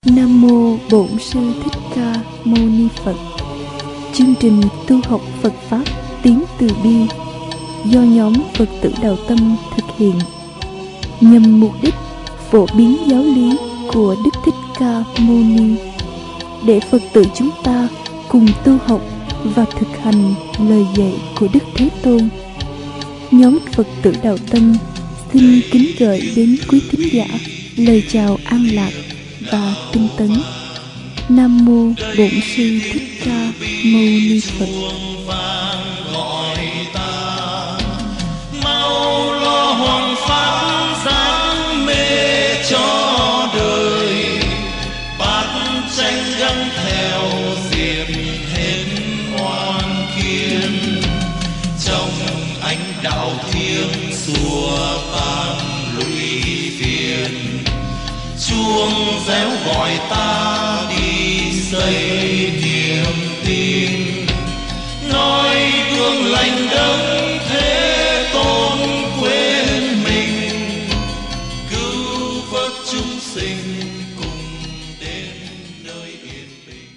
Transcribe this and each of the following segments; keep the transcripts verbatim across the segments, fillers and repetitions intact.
Nam Mô Bổn Sư Thích Ca Mâu Ni Phật. Chương trình tu học Phật Pháp tiếng từ bi do nhóm Phật tử Đạo Tâm thực hiện nhằm mục đích phổ biến giáo lý của Đức Thích Ca Mâu Ni, để Phật tử chúng ta cùng tu học và thực hành lời dạy của Đức Thế Tôn. Nhóm Phật tử Đạo Tâm xin kính gửi đến quý thính giả lời chào an lạc và tinh tấn. Nam Mô Bổn Sư Thích Ca Mâu Ni Phật. Chuông réo gọi ta đi xây niềm tin, nói gương lành đấng Thế Tôn quên mình, cứu vớt chúng sinh cùng đến nơi yên bình.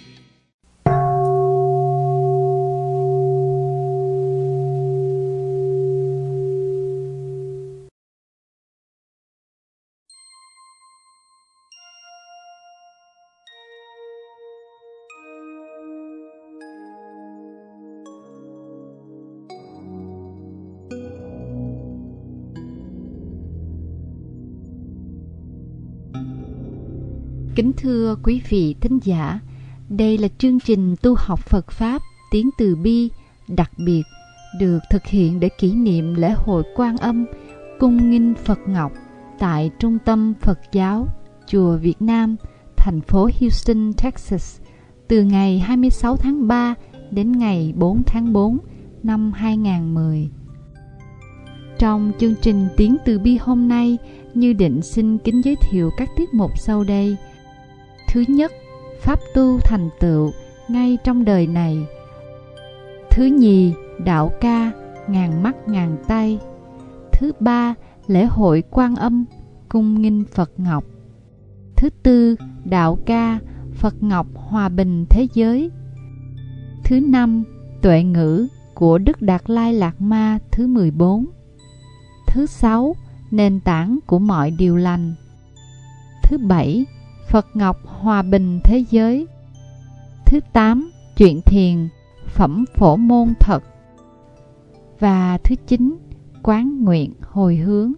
Kính thưa quý vị thính giả, đây là chương trình tu học Phật Pháp tiếng từ bi đặc biệt được thực hiện để kỷ niệm lễ hội Quan Âm cung nghinh Phật Ngọc tại Trung tâm Phật giáo Chùa Việt Nam, thành phố Houston, Texas, từ ngày hai mươi sáu tháng ba đến ngày bốn tháng tư năm hai nghìn không trăm mười. Trong chương trình tiếng từ bi hôm nay, Như Định xin kính giới thiệu các tiết mục sau đây. Thứ nhất, Pháp tu thành tựu ngay trong đời này. Thứ nhì, đạo ca ngàn mắt ngàn tay. Thứ ba, lễ hội Quan Âm cung nghinh Phật Ngọc. Thứ tư, đạo ca Phật Ngọc hòa bình thế giới. Thứ năm, tuệ ngữ của Đức Đạt Lai Lạt Ma thứ mười bốn. Thứ sáu, nền tảng của mọi điều lành. Thứ bảy, Phật Ngọc hòa bình thế giới. Thứ tám, chuyện thiền phẩm phổ môn thật. Và thứ chín, quán nguyện hồi hướng.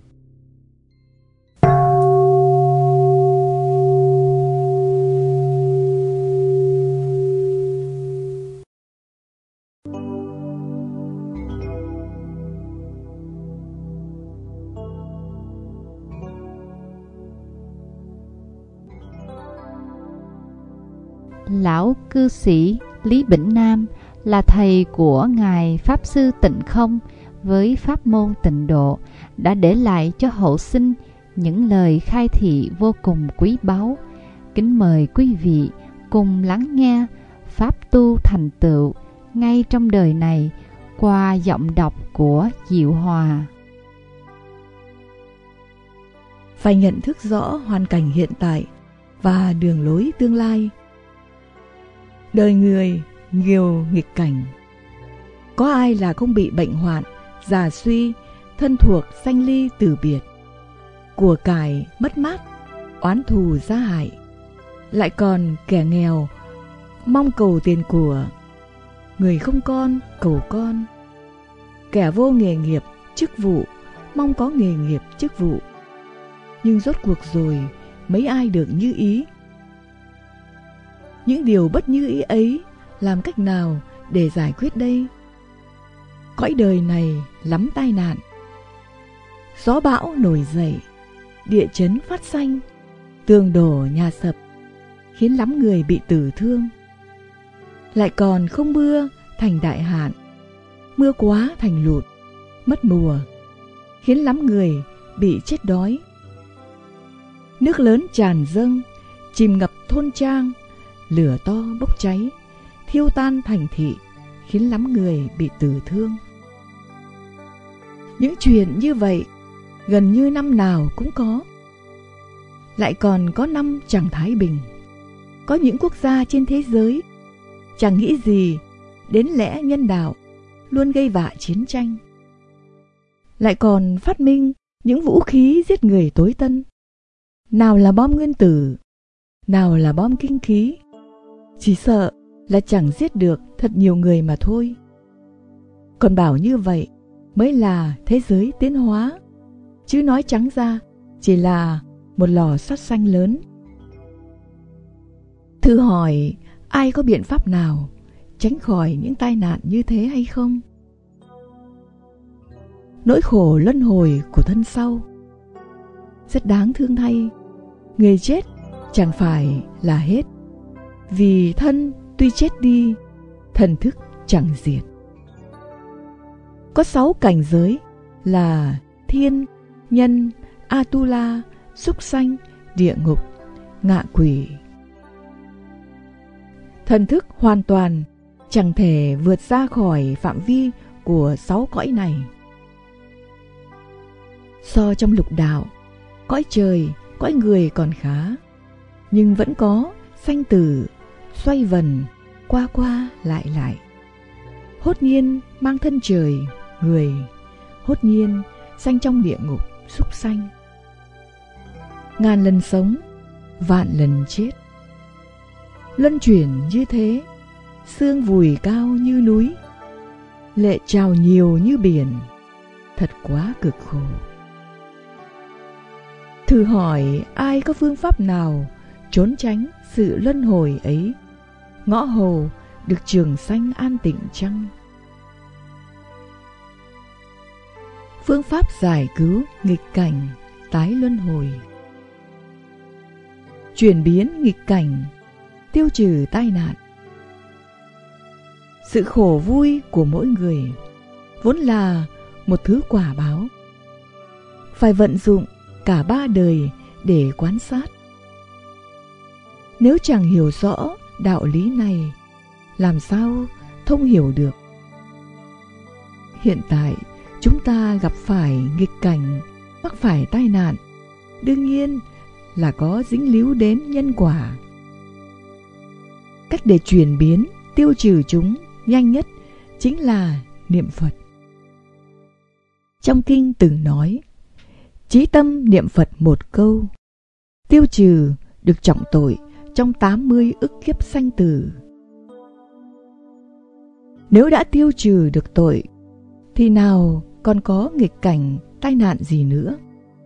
Lão cư sĩ Lý Bỉnh Nam là thầy của Ngài Pháp Sư Tịnh Không với pháp môn tịnh độ, đã để lại cho hậu sinh những lời khai thị vô cùng quý báu. Kính mời quý vị cùng lắng nghe Pháp tu thành tựu ngay trong đời này qua giọng đọc của Diệu Hòa. Phải nhận thức rõ hoàn cảnh hiện tại và đường lối tương lai. Đời người nhiều nghịch cảnh, có ai là không bị bệnh hoạn, già suy, thân thuộc sanh ly tử biệt, của cải mất mát, oán thù gia hại. Lại còn kẻ nghèo mong cầu tiền của, người không con cầu con, kẻ vô nghề nghiệp chức vụ mong có nghề nghiệp chức vụ. Nhưng rốt cuộc rồi mấy ai được như ý? Những điều bất như ý ấy làm cách nào để giải quyết đây? Cõi đời này lắm tai nạn, gió bão nổi dậy, địa chấn phát sanh, tường đổ nhà sập, khiến lắm người bị tử thương. Lại còn không mưa thành đại hạn, mưa quá thành lụt, mất mùa, khiến lắm người bị chết đói. Nước lớn tràn dâng, chìm ngập thôn trang, lửa to bốc cháy, thiêu tan thành thị, khiến lắm người bị tử thương. Những chuyện như vậy gần như năm nào cũng có. Lại còn có năm chẳng thái bình, có những quốc gia trên thế giới chẳng nghĩ gì đến lẽ nhân đạo, luôn gây vạ chiến tranh, lại còn phát minh những vũ khí giết người tối tân, nào là bom nguyên tử, nào là bom kinh khí, chỉ sợ là chẳng giết được thật nhiều người mà thôi. Còn bảo như vậy mới là thế giới tiến hóa, chứ nói trắng ra chỉ là một lò sát sanh lớn. Thử hỏi ai có biện pháp nào tránh khỏi những tai nạn như thế hay không? Nỗi khổ luân hồi của thân sau. Rất đáng thương thay, người chết chẳng phải là hết, vì thân tuy chết đi, thần thức chẳng diệt. Có sáu cảnh giới là thiên, nhân, Atula, súc sanh, địa ngục, ngạ quỷ. Thần thức hoàn toàn chẳng thể vượt ra khỏi phạm vi của sáu cõi này. So trong lục đạo, cõi trời, cõi người còn khá, nhưng vẫn có sanh tử, xoay vần, qua qua lại lại. Hốt nhiên mang thân trời, người, hốt nhiên sanh trong địa ngục, súc sanh. Ngàn lần sống, vạn lần chết. Luân chuyển như thế, xương vùi cao như núi, lệ trào nhiều như biển, thật quá cực khổ. Thử hỏi ai có phương pháp nào trốn tránh sự luân hồi ấy, ngõ hầu được trường sanh an tịnh chăng? Phương pháp giải cứu nghịch cảnh tái luân hồi. Chuyển biến nghịch cảnh, tiêu trừ tai nạn. Sự khổ vui của mỗi người vốn là một thứ quả báo, phải vận dụng cả ba đời để quan sát. Nếu chẳng hiểu rõ đạo lý này, làm sao thông hiểu được? Hiện tại chúng ta gặp phải nghịch cảnh, mắc phải tai nạn, đương nhiên là có dính líu đến nhân quả. Cách để chuyển biến, tiêu trừ chúng nhanh nhất chính là niệm Phật. Trong kinh từng nói, chí tâm niệm Phật một câu, tiêu trừ được trọng tội trong tám mươi ức kiếp sanh tử. Nếu đã tiêu trừ được tội, thì nào còn có nghịch cảnh tai nạn gì nữa?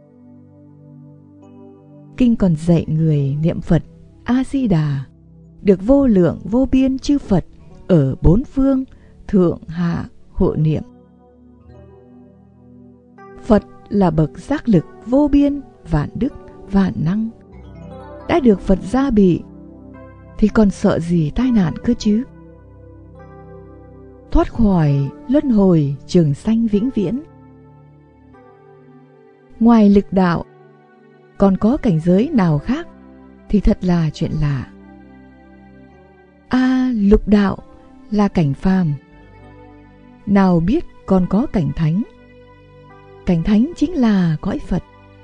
Kinh còn dạy người niệm Phật A-di-đà, được vô lượng vô biên chư Phật ở bốn phương thượng hạ hộ niệm. Phật là bậc giác lực vô biên, vạn đức, vạn năng. Đã được Phật gia bị thì còn sợ gì tai nạn cơ chứ? Thoát khỏi luân hồi trường sanh vĩnh viễn. Ngoài lực đạo, còn có cảnh giới nào khác thì thật là chuyện lạ. À, lục đạo là cảnh phàm, nào biết còn có cảnh thánh. Cảnh thánh chính là cõi Phật.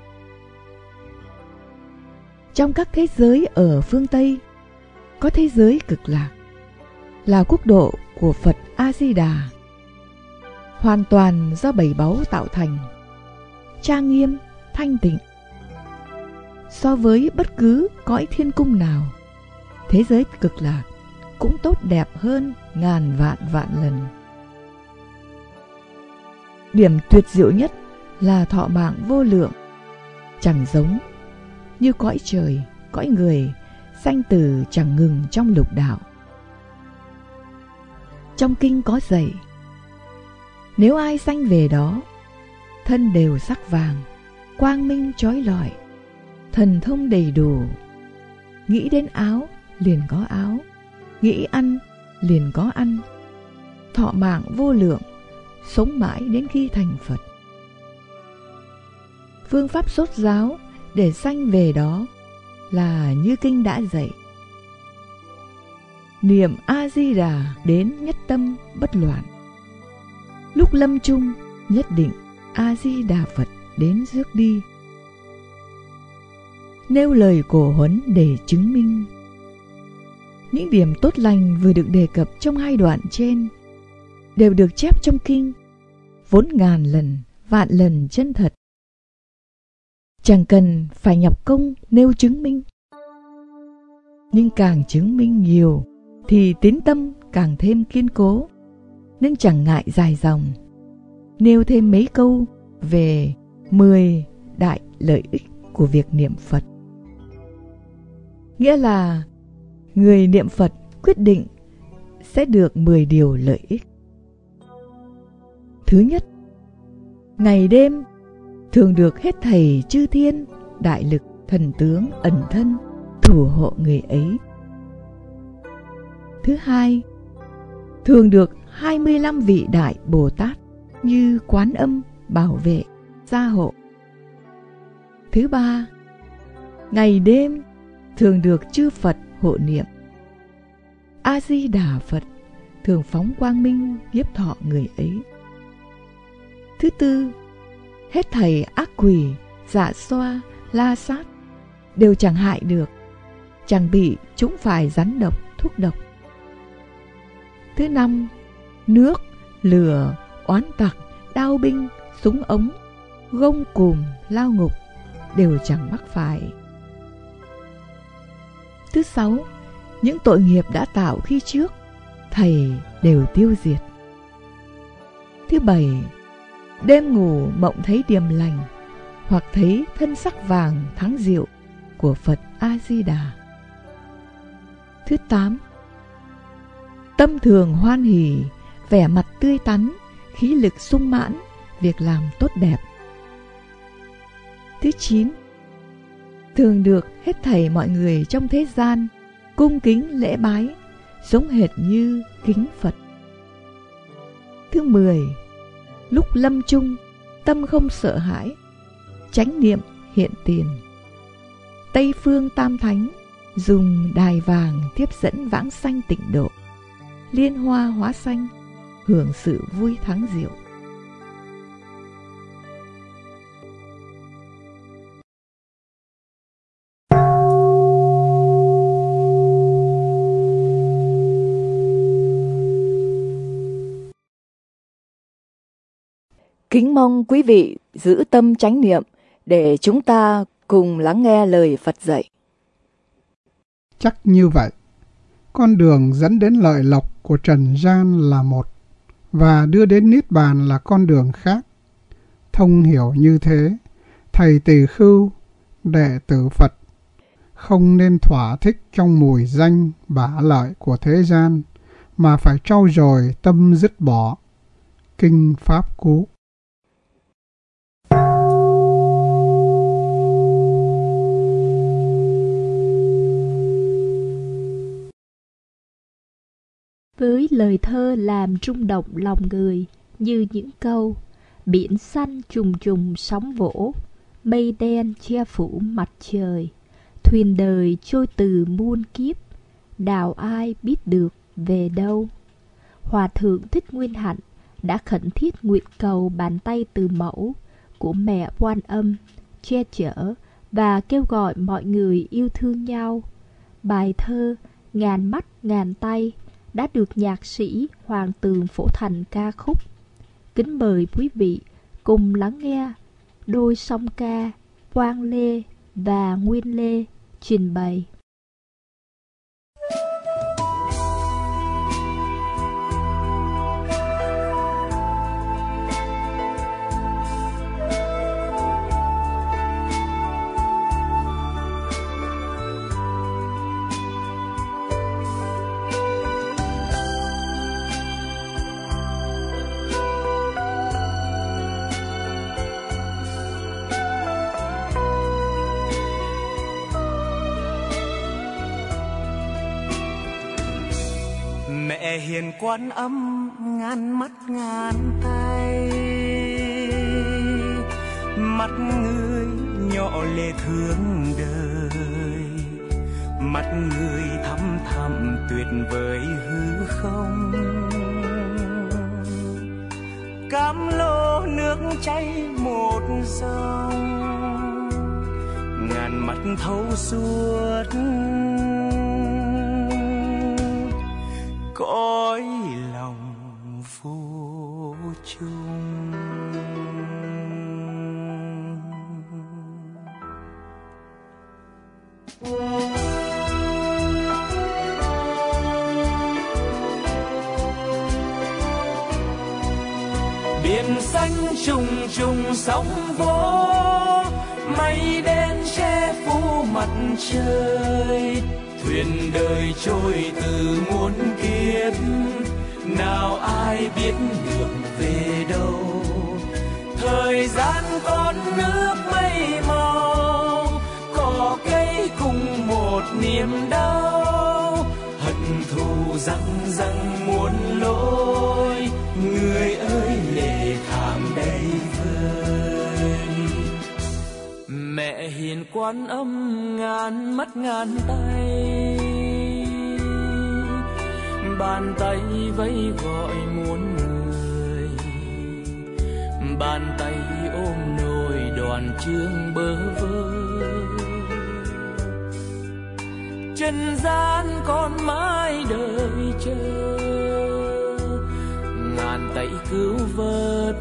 Trong các thế giới ở phương Tây, có thế giới cực lạc, là quốc độ của Phật A-di-đà, hoàn toàn do bảy báu tạo thành, trang nghiêm, thanh tịnh. So với bất cứ cõi thiên cung nào, thế giới cực lạc cũng tốt đẹp hơn ngàn vạn vạn lần. Điểm tuyệt diệu nhất là thọ mạng vô lượng, chẳng giống như cõi trời, cõi người, sanh tử chẳng ngừng trong lục đạo. Trong kinh có dạy, nếu ai sanh về đó, thân đều sắc vàng, quang minh chói lọi, thần thông đầy đủ, nghĩ đến áo liền có áo, nghĩ ăn liền có ăn, thọ mạng vô lượng, sống mãi đến khi thành Phật. Phương pháp rốt ráo để sanh về đó là như kinh đã dạy. Niệm A-di-đà đến nhất tâm bất loạn. Lúc lâm chung nhất định A-di-đà Phật đến rước đi. Nêu lời cổ huấn để chứng minh. Những điểm tốt lành vừa được đề cập trong hai đoạn trên đều được chép trong kinh, vốn ngàn lần, vạn lần chân thật. Chẳng cần phải nhọc công nêu chứng minh. Nhưng càng chứng minh nhiều thì tín tâm càng thêm kiên cố, nên chẳng ngại dài dòng nêu thêm mấy câu về mười đại lợi ích của việc niệm Phật. Nghĩa là người niệm Phật quyết định sẽ được mười điều lợi ích. Thứ nhất, ngày đêm thường được hết thảy chư thiên, đại lực, thần tướng ẩn thân thủ hộ người ấy. Thứ hai, thường được hai mươi lăm vị đại Bồ Tát như Quán Âm bảo vệ, gia hộ. Thứ ba, ngày đêm thường được chư Phật hộ niệm. A Di Đà Phật thường phóng quang minh nhiếp thọ người ấy. Thứ tư, hết thảy ác quỷ, dạ xoa, la sát đều chẳng hại được, chẳng bị chúng phải rắn độc, thuốc độc. Thứ năm, nước, lửa, oán tặc, đao binh, súng ống, gông cùm, lao ngục đều chẳng mắc phải. Thứ sáu, những tội nghiệp đã tạo khi trước thầy đều tiêu diệt. Thứ bảy, đêm ngủ mộng thấy điềm lành, hoặc thấy thân sắc vàng thắng diệu của Phật A Di Đà. Thứ tám, tâm thường hoan hỉ, vẻ mặt tươi tắn, khí lực sung mãn, việc làm tốt đẹp. Thứ chín, thường được hết thảy mọi người trong thế gian cung kính lễ bái, giống hệt như kính Phật. Thứ mười, lúc lâm chung, tâm không sợ hãi, chánh niệm hiện tiền. Tây phương Tam Thánh dùng đài vàng tiếp dẫn vãng sanh tịnh độ, liên hoa hóa xanh, hưởng sự vui thắng diệu. Kính mong quý vị giữ tâm chánh niệm để chúng ta cùng lắng nghe lời Phật dạy. Chắc như vậy, con đường dẫn đến lợi lộc của trần gian là một, và đưa đến niết bàn là con đường khác. Thông hiểu như thế, thầy Tỳ Khưu, đệ tử Phật, không nên thỏa thích trong mùi danh bả lợi của thế gian, mà phải trau dồi tâm dứt bỏ. Kinh Pháp Cú. Với lời thơ làm rung động lòng người như những câu: biển xanh trùng trùng sóng vỗ, mây đen che phủ mặt trời, thuyền đời trôi từ muôn kiếp, đào ai biết được về đâu. Hòa thượng Thích Nguyên Hạnh đã khẩn thiết nguyện cầu bàn tay từ mẫu của mẹ Quan Âm che chở và kêu gọi mọi người yêu thương nhau. Bài thơ Ngàn mắt ngàn tay đã được nhạc sĩ Hoàng Tường phổ thành ca khúc. Kính mời quý vị cùng lắng nghe đôi song ca Quang Lê và Nguyên Lê trình bày. Mẹ hiền Quan Âm ngàn mắt ngàn tay, mắt người nhỏ lệ thương đời, mắt người thăm thẳm tuyệt vời hư không. Cam lô nước chảy một dòng, ngàn mắt thấu suốt. xanh trùng trùng sóng vỗ, mây đen che phủ mặt trời. Thuyền đời trôi từ muôn kiếp, nào ai biết đường về đâu. Thời gian con nước mây màu, cỏ cây cùng một niềm đau. Hận thù răng răng muôn lối, người ơi lệ thảm đầy vơi. Mẹ hiền Quan Âm ngàn mắt ngàn tay, bàn tay vẫy gọi muôn người. Bàn tay ôm nồi đoàn chương bơ vơ, trần gian con mãi đợi chờ. Ngàn tay cứu vớt,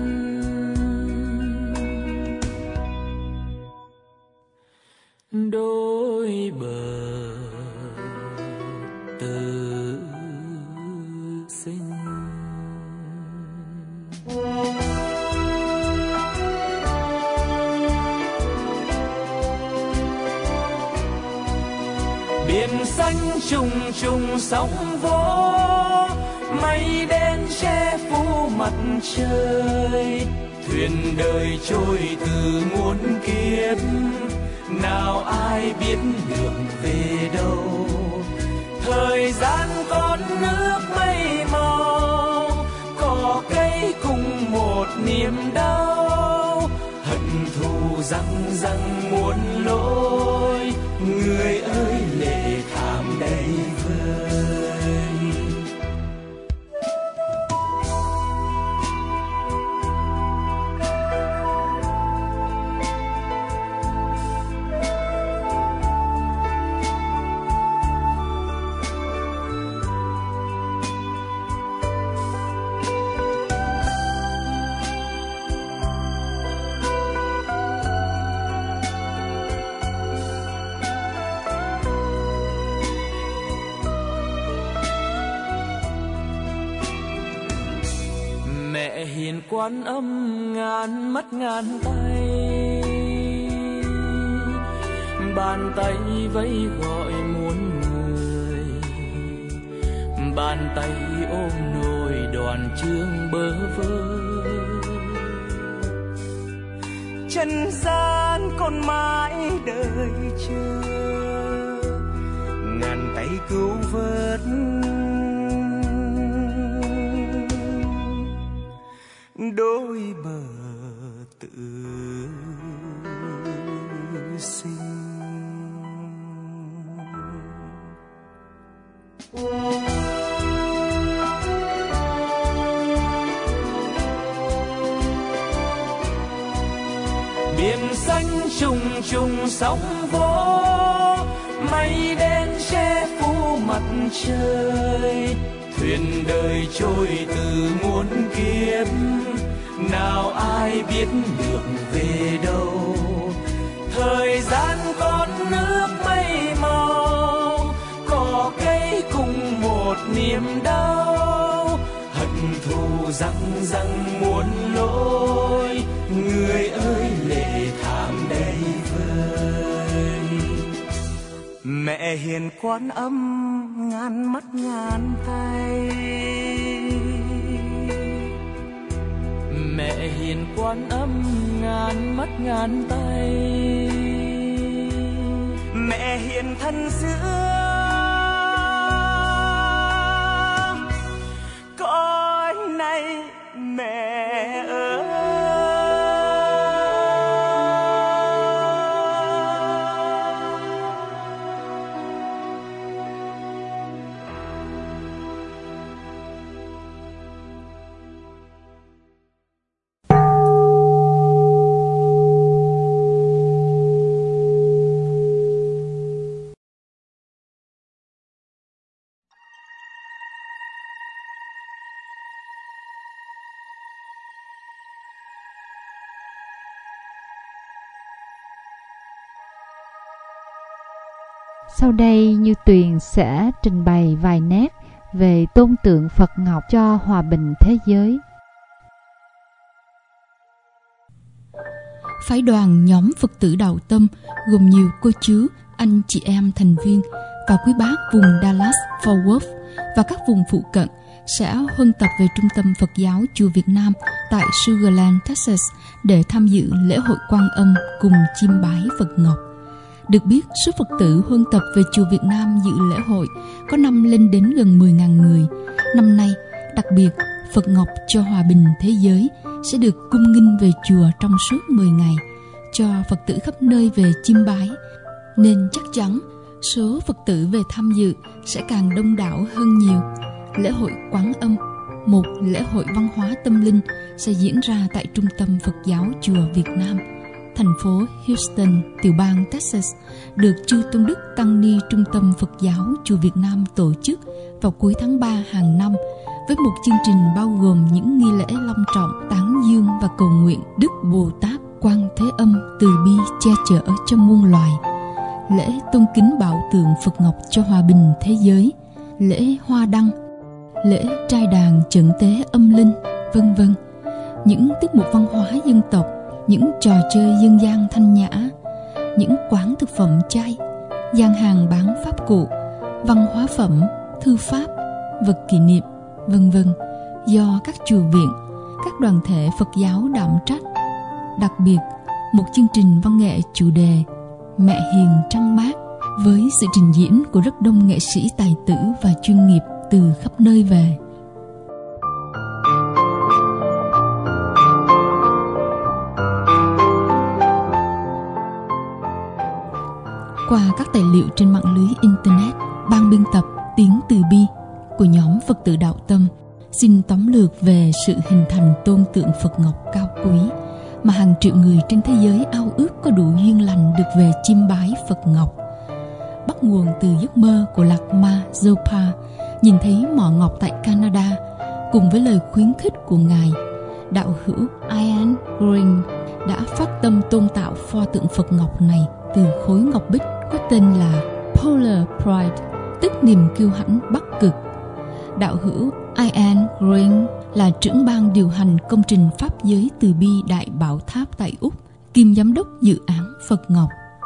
đôi bờ tử sinh. Biển xanh trùng trùng sóng vỗ, mây đen che phủ mặt trời. Thuyền đời trôi từ muôn kiếp, nào ai biết đường về đâu. Thời gian con nước mây màu, cỏ cây cùng một niềm đau. Hận thù răng răng muôn lối, người ơi lệ thảm đầy vơi. Hiền Quan Âm ngàn mắt ngàn tay, bàn tay vẫy gọi muôn người. Bàn tay ôm nồi đoàn chương bơ vơ, trần gian con mãi đợi chờ. Ngàn tay cứu vớt, đôi bờ tự sinh. Biển xanh trùng trùng sóng vỗ, mây đen che phủ mặt trời. Thuyền đời trôi từ muôn kiếp, nào ai biết đường về đâu. Thời gian con nước mây màu, cỏ cây cùng một niềm đau. Hận thù răng răng muôn lối, người ơi lệ thảm đầy vơi. Mẹ hiền Quan Âm ngàn mắt ngàn tay, mẹ hiền Quan Âm ngàn mắt ngàn tay. Mẹ hiền thân giữa cõi này, mẹ ơi. Sau đây Như Tuyền sẽ trình bày vài nét về tôn tượng Phật Ngọc cho hòa bình thế giới. phái đoàn nhóm Phật tử Đạo Tâm gồm nhiều cô chú, anh chị em thành viên và quý bác vùng Dallas, Fort Worth và các vùng phụ cận sẽ huân tập về Trung tâm Phật giáo Chùa Việt Nam tại Sugar Land, Texas để tham dự lễ hội Quan Âm cùng chiêm bái Phật Ngọc. Được biết, số Phật tử huân tập về Chùa Việt Nam dự lễ hội có năm lên đến gần mười nghìn người. Năm nay, đặc biệt, Phật Ngọc cho hòa bình thế giới sẽ được cung nghinh về chùa trong suốt mười ngày, cho Phật tử khắp nơi về chiêm bái, nên chắc chắn số Phật tử về tham dự sẽ càng đông đảo hơn nhiều. Lễ hội Quán Âm, một lễ hội văn hóa tâm linh, sẽ diễn ra tại Trung tâm Phật giáo Chùa Việt Nam, thành phố Houston, tiểu bang Texas, được Chư Tôn Đức Tăng Ni Trung tâm Phật giáo Chùa Việt Nam tổ chức vào cuối tháng ba hàng năm, với một chương trình bao gồm những nghi lễ long trọng tán dương và cầu nguyện Đức Bồ Tát Quan Thế Âm từ bi che chở cho muôn loài, lễ tôn kính bảo tượng Phật Ngọc cho hòa bình thế giới, lễ hoa đăng, lễ trai đàn chẩn tế âm linh, vân vân. Những tiết mục văn hóa dân tộc, những trò chơi dân gian thanh nhã, những quán thực phẩm chay, gian hàng bán pháp cụ, văn hóa phẩm, thư pháp, vật kỷ niệm, vân vân do các chùa viện, các đoàn thể Phật giáo đảm trách. Đặc biệt, một chương trình văn nghệ chủ đề Mẹ Hiền Trăng Mát với sự trình diễn của rất đông nghệ sĩ tài tử và chuyên nghiệp từ khắp nơi về. Qua các tài liệu trên mạng lưới Internet, ban biên tập Tiếng Từ Bi của nhóm Phật tử Đạo Tâm xin tóm lược về sự hình thành tôn tượng Phật Ngọc cao quý mà hàng triệu người trên thế giới ao ước có đủ duyên lành được về chiêm bái Phật Ngọc. Bắt nguồn từ giấc mơ của Lạc Ma Zopa nhìn thấy mỏ ngọc tại Canada, cùng với lời khuyến khích của Ngài, đạo hữu Ian Green đã phát tâm tôn tạo pho tượng Phật Ngọc này từ khối ngọc bích có tên là Polar Pride, tức niềm kiêu hãnh Bắc Cực. Đạo hữu Ian Green là trưởng ban điều hành công trình Pháp giới Từ Bi Đại Bảo Tháp tại Úc, kiêm giám đốc dự án Phật Ngọc.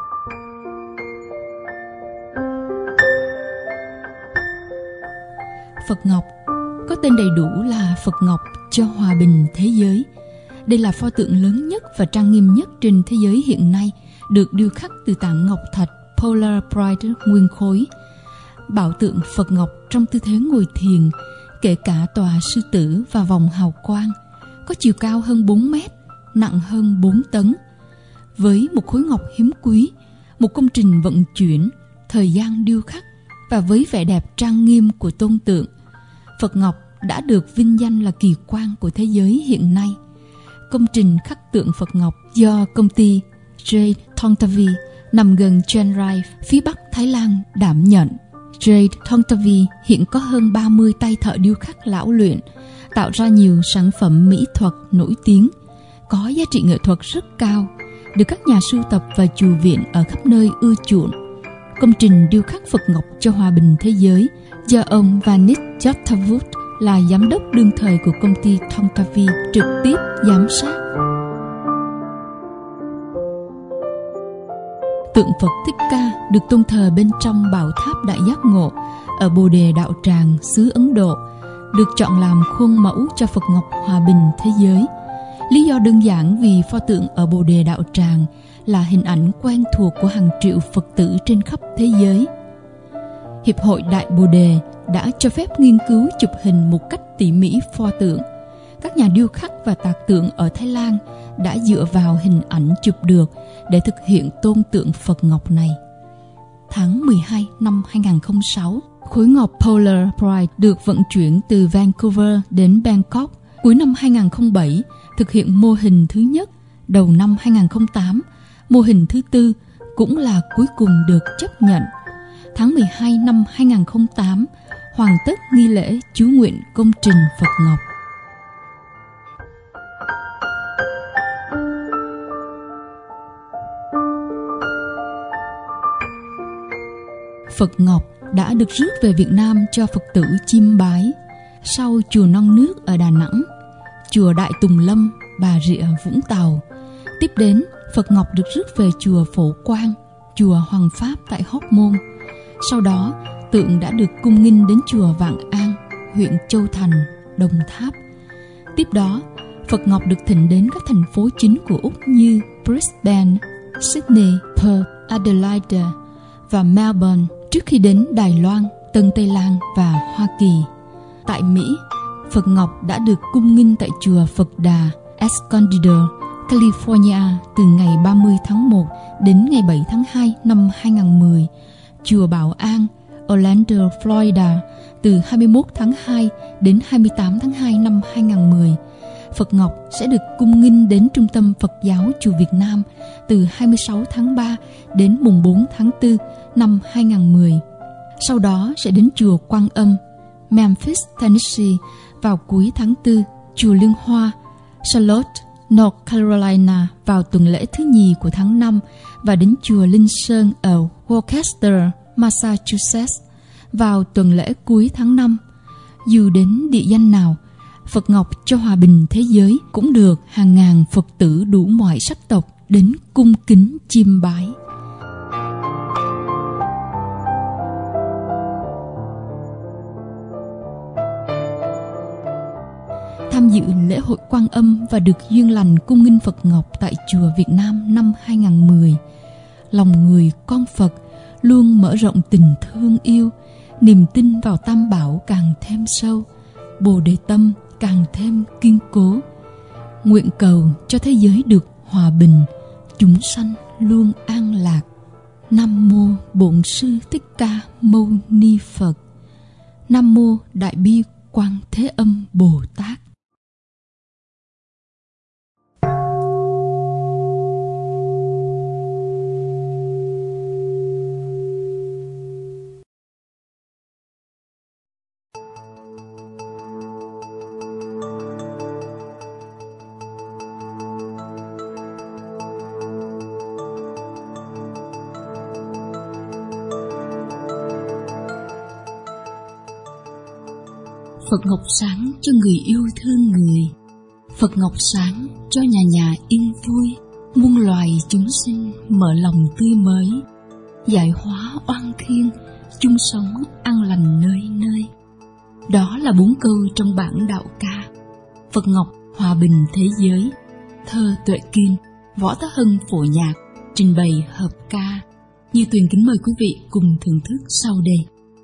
Phật Ngọc có tên đầy đủ là Phật Ngọc cho hòa bình thế giới. Đây là pho tượng lớn nhất và trang nghiêm nhất trên thế giới hiện nay, được điêu khắc từ tảng ngọc thạch Polar Pride nguyên khối. Bảo tượng Phật Ngọc trong tư thế ngồi thiền, kể cả tòa sư tử và vòng hào quang, có chiều cao hơn bốn mét, nặng hơn bốn tấn. Với một khối ngọc hiếm quý, một công trình vận chuyển, thời gian điêu khắc và với vẻ đẹp trang nghiêm của tôn tượng, Phật Ngọc đã được vinh danh là kỳ quan của thế giới hiện nay. Công trình khắc tượng Phật Ngọc do công ty Jade Thongtavi nằm gần Chiang Rai, phía bắc Thái Lan đảm nhận. Jade Thongtavi hiện có hơn ba mươi tay thợ điêu khắc lão luyện, tạo ra nhiều sản phẩm mỹ thuật nổi tiếng, có giá trị nghệ thuật rất cao, được các nhà sưu tập và chùa viện ở khắp nơi ưa chuộng. Công trình điêu khắc Phật Ngọc cho hòa bình thế giới do ông Vanis Jotavut là giám đốc đương thời của công ty Thongtavi trực tiếp giám sát. Tượng Phật Thích Ca được tôn thờ bên trong bảo tháp Đại Giác Ngộ ở Bồ Đề Đạo Tràng, xứ Ấn Độ, được chọn làm khuôn mẫu cho Phật Ngọc hòa bình thế giới. Lý do đơn giản vì pho tượng ở Bồ Đề Đạo Tràng là hình ảnh quen thuộc của hàng triệu Phật tử trên khắp thế giới. Hiệp hội Đại Bồ Đề đã cho phép nghiên cứu chụp hình một cách tỉ mỉ pho tượng. Các nhà điêu khắc và tạc tượng ở Thái Lan đã dựa vào hình ảnh chụp được để thực hiện tôn tượng Phật Ngọc này. Tháng mười hai năm hai nghìn không trăm lẻ sáu, khối ngọc Polar Pride được vận chuyển từ Vancouver đến Bangkok. Cuối năm hai nghìn không trăm lẻ bảy, thực hiện mô hình thứ nhất. Đầu năm hai nghìn không trăm lẻ tám, mô hình thứ tư cũng là cuối cùng được chấp nhận. Tháng mười hai năm hai nghìn không trăm lẻ tám, hoàn tất nghi lễ chú nguyện công trình Phật Ngọc. Phật Ngọc đã được rước về Việt Nam cho Phật tử chiêm bái. Sau chùa Non Nước ở Đà Nẵng, chùa Đại Tùng Lâm, Bà Rịa, Vũng Tàu, tiếp đến Phật Ngọc được rước về chùa Phổ Quang, chùa Hoàng Pháp tại Hóc Môn. Sau đó, tượng đã được cung nghinh đến chùa Vạn An, huyện Châu Thành, Đồng Tháp. Tiếp đó, Phật Ngọc được thịnh đến các thành phố chính của Úc như Brisbane, Sydney, Perth, Adelaide và Melbourne, trước khi đến Đài Loan, Tân Tây Lan và Hoa Kỳ. Tại Mỹ, Phật Ngọc đã được cung nghinh tại chùa Phật Đà, Escondido, California từ ngày ba mươi tháng một đến ngày bảy tháng hai năm hai nghìn không trăm mười, chùa Bảo An, Orlando, Florida từ hai mươi mốt tháng hai đến hai mươi tám tháng hai năm hai nghìn không trăm mười. Phật Ngọc sẽ được cung nghinh đến Trung tâm Phật giáo chùa Việt Nam từ hai mươi sáu tháng ba đến mùng bốn tháng tư năm hai nghìn không trăm mười. Sau đó sẽ đến chùa Quan Âm, Memphis, Tennessee vào cuối tháng tư, chùa Liên Hoa, Charlotte, North Carolina vào tuần lễ thứ nhì của tháng năm và đến chùa Linh Sơn ở Worcester, Massachusetts vào tuần lễ cuối tháng năm. Dù đến địa danh nào, Phật Ngọc cho hòa bình thế giới cũng được hàng ngàn Phật tử đủ mọi sắc tộc đến cung kính chiêm bái. Tham dự lễ hội Quan Âm và được duyên lành cung nghinh Phật Ngọc tại chùa Việt Nam năm hai nghìn không trăm mười, lòng người con Phật luôn mở rộng tình thương yêu, niềm tin vào Tam Bảo càng thêm sâu, Bồ Đề tâm càng thêm kiên cố. Nguyện cầu cho thế giới được hòa bình, chúng sanh luôn an lạc. Nam mô Bổn Sư Thích Ca Mâu Ni Phật. Nam mô Đại Bi Quan Thế Âm Bồ Tát. Phật Ngọc sáng cho người yêu thương người, Phật Ngọc sáng cho nhà nhà yên vui, muôn loài chúng sinh mở lòng tươi mới, giải hóa oan khiên, chung sống an lành nơi nơi. Đó là bốn câu trong bản đạo ca Phật Ngọc hòa bình thế giới. Thơ Tuệ Kim, Võ Tá Hân phổ nhạc, trình bày hợp ca. Như Tuyền kính mời quý vị cùng thưởng thức sau đây.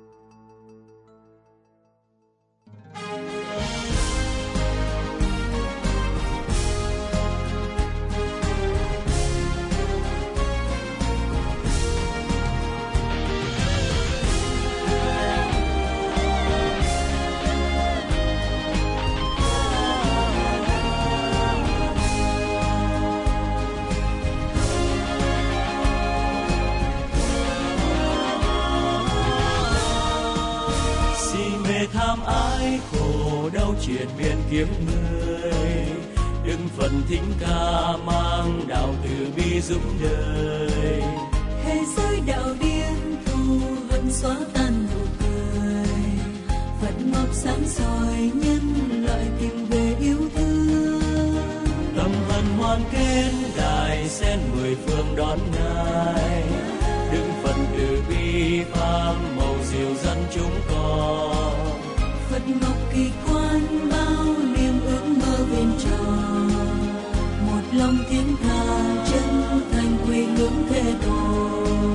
Tham ái khổ đau triền miên kiếm người, đừng phần thính ca mang đạo từ bi dũng đời. Thế giới đạo điên thù hận xóa tan nụ cười, Phật Ngọc sáng soi nhân loại tìm về yêu thương. Tâm hân hoan kết đài sen mười phương đón ngài, đừng phần từ bi pháp màu diệu dẫn chúng con. Phật Ngọc kỳ quan bao niềm ước mơ bên tròn, một lòng tiếng tha chân thành quy ngưỡng Thế Tổ.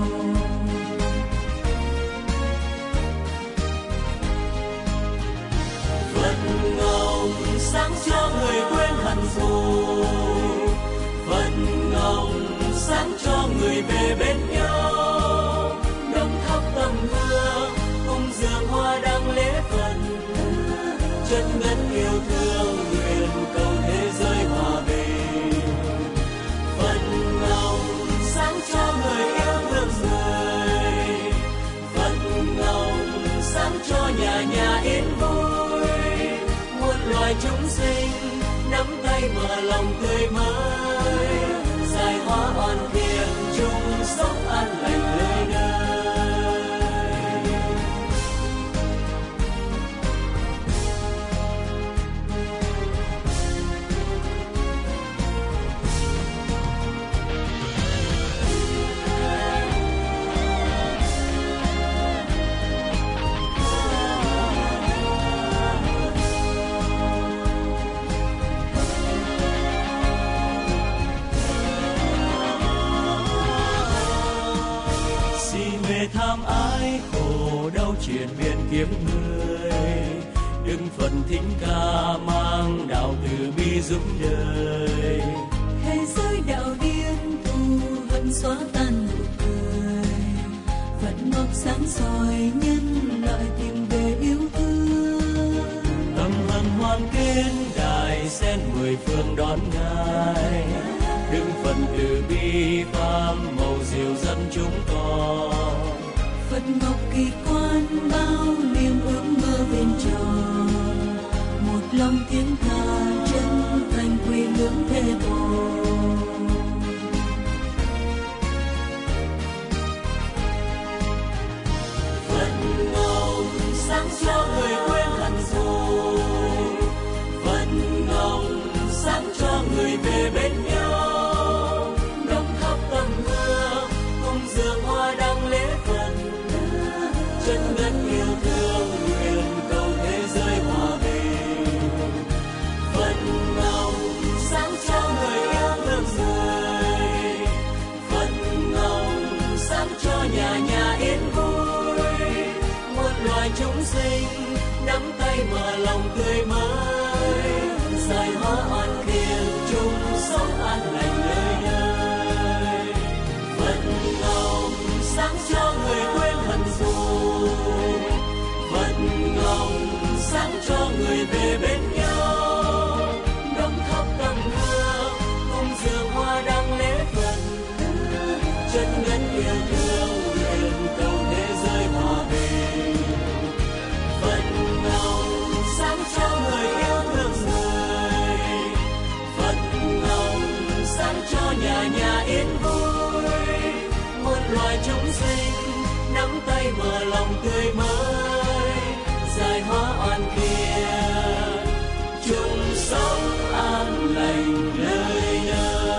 Phật Ngọc sáng cho người quên hận thù, Phật Ngọc sáng cho người về bên nhau, đóng thắp tấm hương cùng dường hoa đăng lễ Phật. Chân ngân yêu thương nguyện cầu thế giới hòa bình. Phật Ngọc sáng cho người yêu thương người, Phật Ngọc sáng cho nhà nhà yên vui, muôn loài chúng sinh nắm tay mở lòng tươi mới, giải hóa oan khiên chung sống an lành nơi nơi. chuyện biên kiếp người. Đừng phần thính ca mang đạo từ bi giúp đời. Thế giới đạo điên thù hận xóa tan nụ cười. Phật ngọc sáng soi nhân loại tìm về yêu thương. Tâm hân hoan kết đài sen mười phương đón ngài. Đừng phần từ bi pháp màu diệu dẫn chúng con. Phật ngọc kỳ quan bao niềm ước mơ bên tròn. Một lòng thiên tha chân thành quy ngưỡng thế tổ. Phật ngọc sáng cho người quên hận thù. Phật ngọc sáng cho người về bên nhau. Đóng khắp tâm hương cùng dường hoa đăng lễ Phật. Chân ngất yêu thương nguyện cầu thế giới hòa bình. Phật ngọc sáng cho người yêu thương người. Phật ngọc sáng cho nhà nhà yên vui. Một loài chúng sinh nắm tay mở lòng tươi mới. Giải hóa oan khiên chung sống an lành nơi nơi. Phật ngọc sáng cho người quên hận thù. Phật ngọc sáng cho người về bên nhau. Đóng khắp tâm hương cùng dường hoa đăng lễ Phật. Chân ngân yêu thương nguyện cầu thế giới hòa bình. Phật ngọc sáng cho người yêu thương người. Phật ngọc sáng cho nhà nhà yên vui. Một loài chúng sinh nắm tay mở lòng tươi mới. Giải hóa oan khiên chung sống an lành nơi nơi.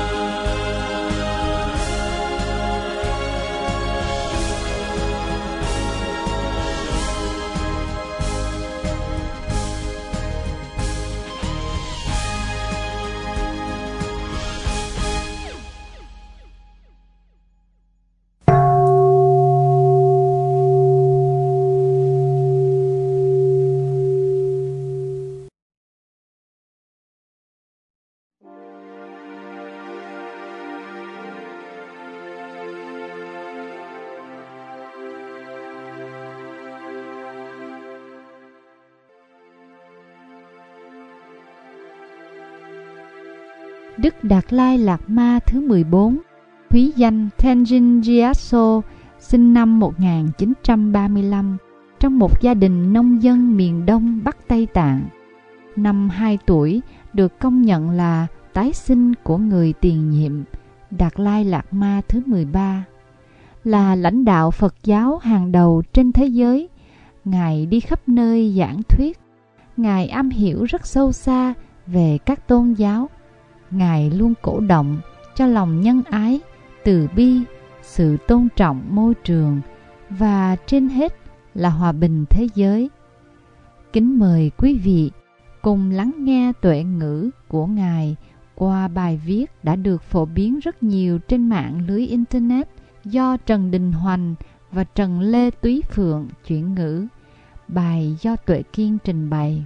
Đức Đạt Lai Lạt Ma thứ mười bốn, húy danh Tenzin Gyatso, sinh năm một nghìn chín trăm ba mươi lăm trong một gia đình nông dân miền đông Bắc Tây Tạng. Năm hai tuổi được công nhận là tái sinh của người tiền nhiệm Đạt Lai Lạt Ma thứ mười ba. Là lãnh đạo Phật giáo hàng đầu trên thế giới, Ngài đi khắp nơi giảng thuyết. Ngài am hiểu rất sâu xa về các tôn giáo. Ngài luôn cổ động cho lòng nhân ái, từ bi, sự tôn trọng môi trường và trên hết là hòa bình thế giới. Kính mời quý vị cùng lắng nghe tuệ ngữ của Ngài qua bài viết đã được phổ biến rất nhiều trên mạng lưới Internet do Trần Đình Hoành và Trần Lê Túy Phượng chuyển ngữ. Bài do Tuệ Kiên trình bày.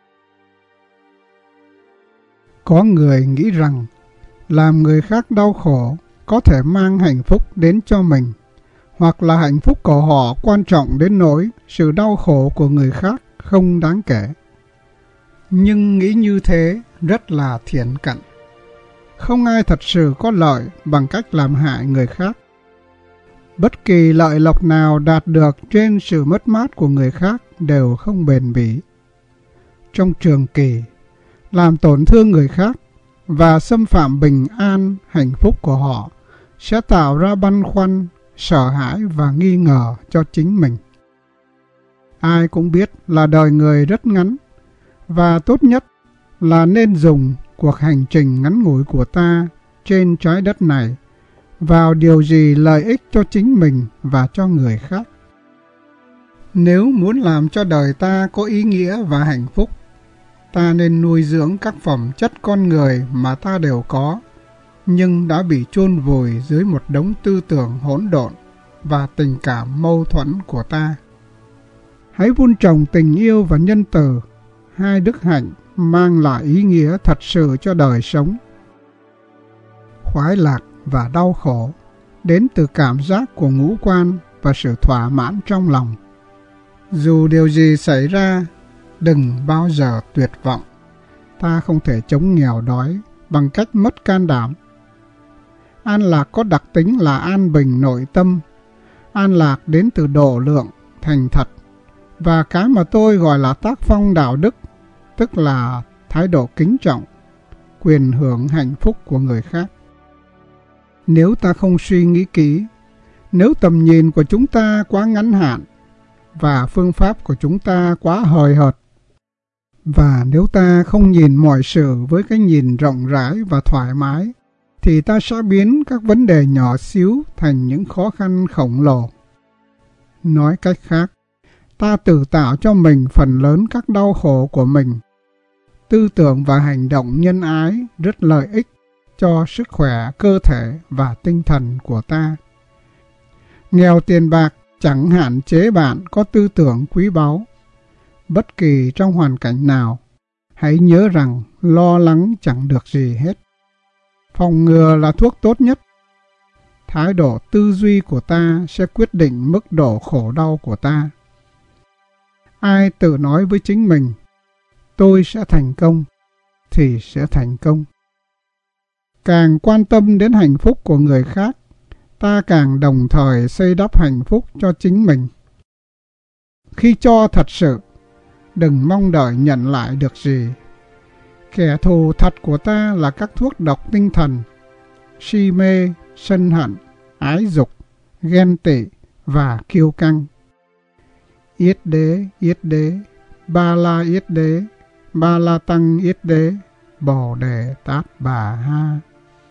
Có người nghĩ rằng làm người khác đau khổ có thể mang hạnh phúc đến cho mình, hoặc là hạnh phúc của họ quan trọng đến nỗi sự đau khổ của người khác không đáng kể. Nhưng nghĩ như thế rất là thiển cận. Không ai thật sự có lợi bằng cách làm hại người khác. Bất kỳ lợi lộc nào đạt được trên sự mất mát của người khác đều không bền bỉ. Trong trường kỳ, làm tổn thương người khác và xâm phạm bình an, hạnh phúc của họ sẽ tạo ra băn khoăn, sợ hãi và nghi ngờ cho chính mình. Ai cũng biết là đời người rất ngắn, và tốt nhất là nên dùng cuộc hành trình ngắn ngủi của ta trên trái đất này vào điều gì lợi ích cho chính mình và cho người khác. Nếu muốn làm cho đời ta có ý nghĩa và hạnh phúc, ta nên nuôi dưỡng các phẩm chất con người mà ta đều có, nhưng đã bị chôn vùi dưới một đống tư tưởng hỗn độn và tình cảm mâu thuẫn của ta. Hãy vun trồng tình yêu và nhân từ, hai đức hạnh mang lại ý nghĩa thật sự cho đời sống. Khoái lạc và đau khổ đến từ cảm giác của ngũ quan và sự thỏa mãn trong lòng. Dù điều gì xảy ra, đừng bao giờ tuyệt vọng. Ta không thể chống nghèo đói bằng cách mất can đảm. An lạc có đặc tính là an bình nội tâm. An lạc đến từ độ lượng, thành thật, và cái mà tôi gọi là tác phong đạo đức, tức là thái độ kính trọng, quyền hưởng hạnh phúc của người khác. Nếu ta không suy nghĩ kỹ, nếu tầm nhìn của chúng ta quá ngắn hạn, và phương pháp của chúng ta quá hời hợt, và nếu ta không nhìn mọi sự với cái nhìn rộng rãi và thoải mái, thì ta sẽ biến các vấn đề nhỏ xíu thành những khó khăn khổng lồ. Nói cách khác, ta tự tạo cho mình phần lớn các đau khổ của mình. Tư tưởng và hành động nhân ái rất lợi ích cho sức khỏe cơ thể và tinh thần của ta. Nghèo tiền bạc chẳng hạn chế bạn có tư tưởng quý báu. Bất kỳ trong hoàn cảnh nào, hãy nhớ rằng lo lắng chẳng được gì hết. Phòng ngừa là thuốc tốt nhất. Thái độ tư duy của ta sẽ quyết định mức độ khổ đau của ta. Ai tự nói với chính mình, tôi sẽ thành công, thì sẽ thành công. Càng quan tâm đến hạnh phúc của người khác, ta càng đồng thời xây đắp hạnh phúc cho chính mình. Khi cho thật sự, đừng mong đợi nhận lại được gì. Kẻ thù thật của ta là các thuốc độc tinh thần, si mê, sân hận, ái dục, ghen tị và kiêu căng. Yết đế, yết đế, ba la yết đế, ba la tăng yết đế, bồ đề tát bà ha.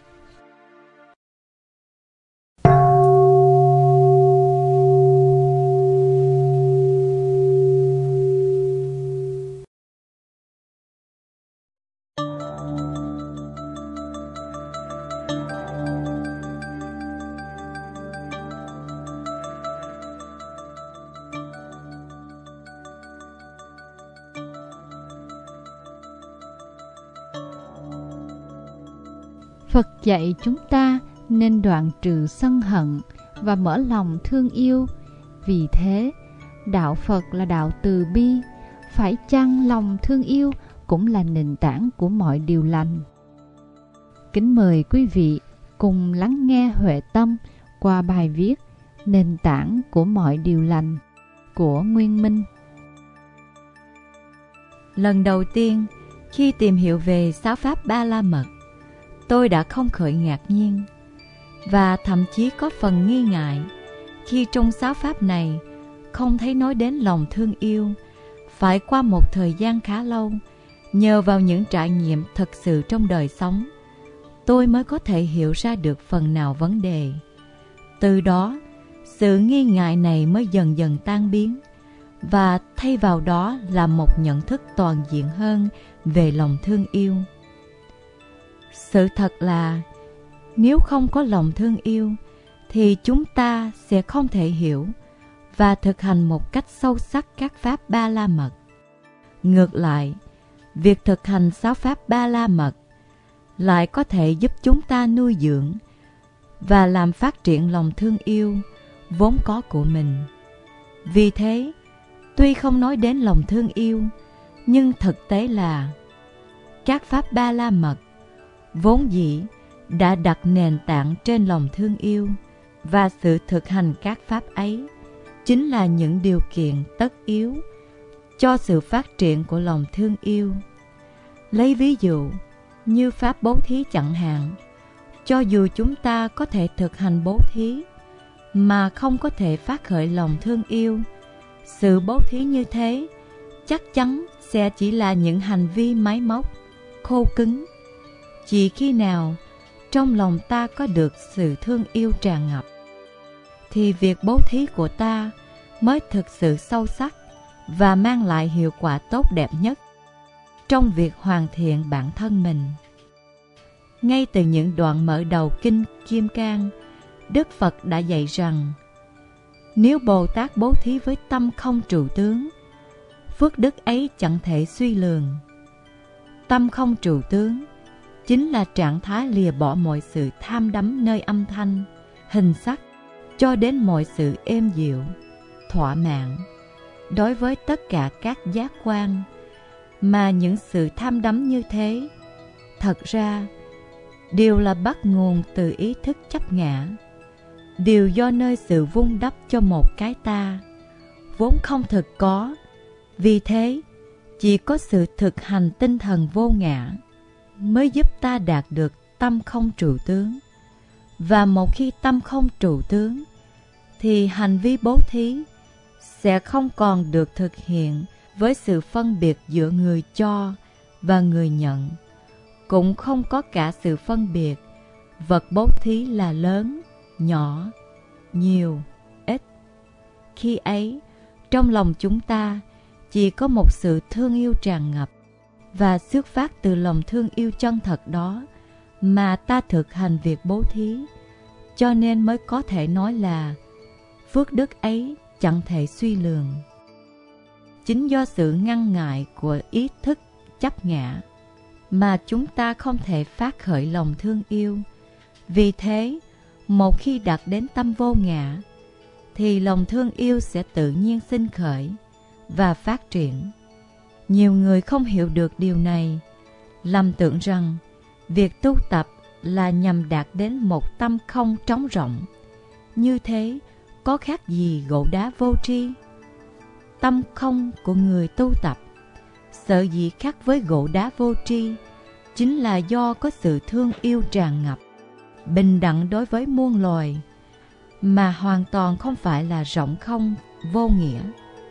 Phật dạy chúng ta nên đoạn trừ sân hận và mở lòng thương yêu. Vì thế, đạo Phật là đạo từ bi. Phải chăng lòng thương yêu cũng là nền tảng của mọi điều lành? Kính mời quý vị cùng lắng nghe Huệ Tâm qua bài viết Nền tảng của mọi điều lành của Nguyên Minh. Lần đầu tiên, khi tìm hiểu về sáu pháp Ba La Mật, tôi đã không khỏi ngạc nhiên và thậm chí có phần nghi ngại khi trong sáu pháp này không thấy nói đến lòng thương yêu. Phải qua một thời gian khá lâu, nhờ vào những trải nghiệm thực sự trong đời sống, tôi mới có thể hiểu ra được phần nào vấn đề. Từ đó, sự nghi ngại này mới dần dần tan biến, và thay vào đó là một nhận thức toàn diện hơn về lòng thương yêu. Sự thật là, nếu không có lòng thương yêu, thì chúng ta sẽ không thể hiểu và thực hành một cách sâu sắc các pháp Ba La Mật. Ngược lại, việc thực hành sáu pháp Ba La Mật lại có thể giúp chúng ta nuôi dưỡng và làm phát triển lòng thương yêu vốn có của mình. Vì thế, tuy không nói đến lòng thương yêu, nhưng thực tế là các pháp Ba La Mật vốn dĩ đã đặt nền tảng trên lòng thương yêu, và sự thực hành các pháp ấy chính là những điều kiện tất yếu cho sự phát triển của lòng thương yêu. Lấy ví dụ như pháp bố thí chẳng hạn, cho dù chúng ta có thể thực hành bố thí mà không có thể phát khởi lòng thương yêu, sự bố thí như thế chắc chắn sẽ chỉ là những hành vi máy móc, khô cứng. Chỉ khi nào trong lòng ta có được sự thương yêu tràn ngập, thì việc bố thí của ta mới thực sự sâu sắc và mang lại hiệu quả tốt đẹp nhất trong việc hoàn thiện bản thân mình. Ngay từ những đoạn mở đầu Kinh Kim Cang, Đức Phật đã dạy rằng, nếu Bồ Tát bố thí với tâm không trụ tướng, phước đức ấy chẳng thể suy lường. Tâm không trụ tướng chính là trạng thái lìa bỏ mọi sự tham đắm nơi âm thanh, hình sắc, cho đến mọi sự êm dịu, thỏa mãn đối với tất cả các giác quan. Mà những sự tham đắm như thế, thật ra, đều là bắt nguồn từ ý thức chấp ngã, đều do nơi sự vun đắp cho một cái ta, vốn không thực có. Vì thế, chỉ có sự thực hành tinh thần vô ngã mới giúp ta đạt được tâm không trụ tướng. Và một khi tâm không trụ tướng, thì hành vi bố thí sẽ không còn được thực hiện với sự phân biệt giữa người cho và người nhận, cũng không có cả sự phân biệt vật bố thí là lớn, nhỏ, nhiều, ít. Khi ấy, trong lòng chúng ta chỉ có một sự thương yêu tràn ngập, và xuất phát từ lòng thương yêu chân thật đó mà ta thực hành việc bố thí, cho nên mới có thể nói là phước đức ấy chẳng thể suy lường. Chính do sự ngăn ngại của ý thức chấp ngã mà chúng ta không thể phát khởi lòng thương yêu. Vì thế, một khi đạt đến tâm vô ngã, thì lòng thương yêu sẽ tự nhiên sinh khởi và phát triển. Nhiều người không hiểu được điều này, lầm tưởng rằng việc tu tập là nhằm đạt đến một tâm không trống rỗng. Như thế có khác gì gỗ đá vô tri? Tâm không của người tu tập sở dĩ khác với gỗ đá vô tri chính là do có sự thương yêu tràn ngập, bình đẳng đối với muôn loài, mà hoàn toàn không phải là rỗng không, vô nghĩa.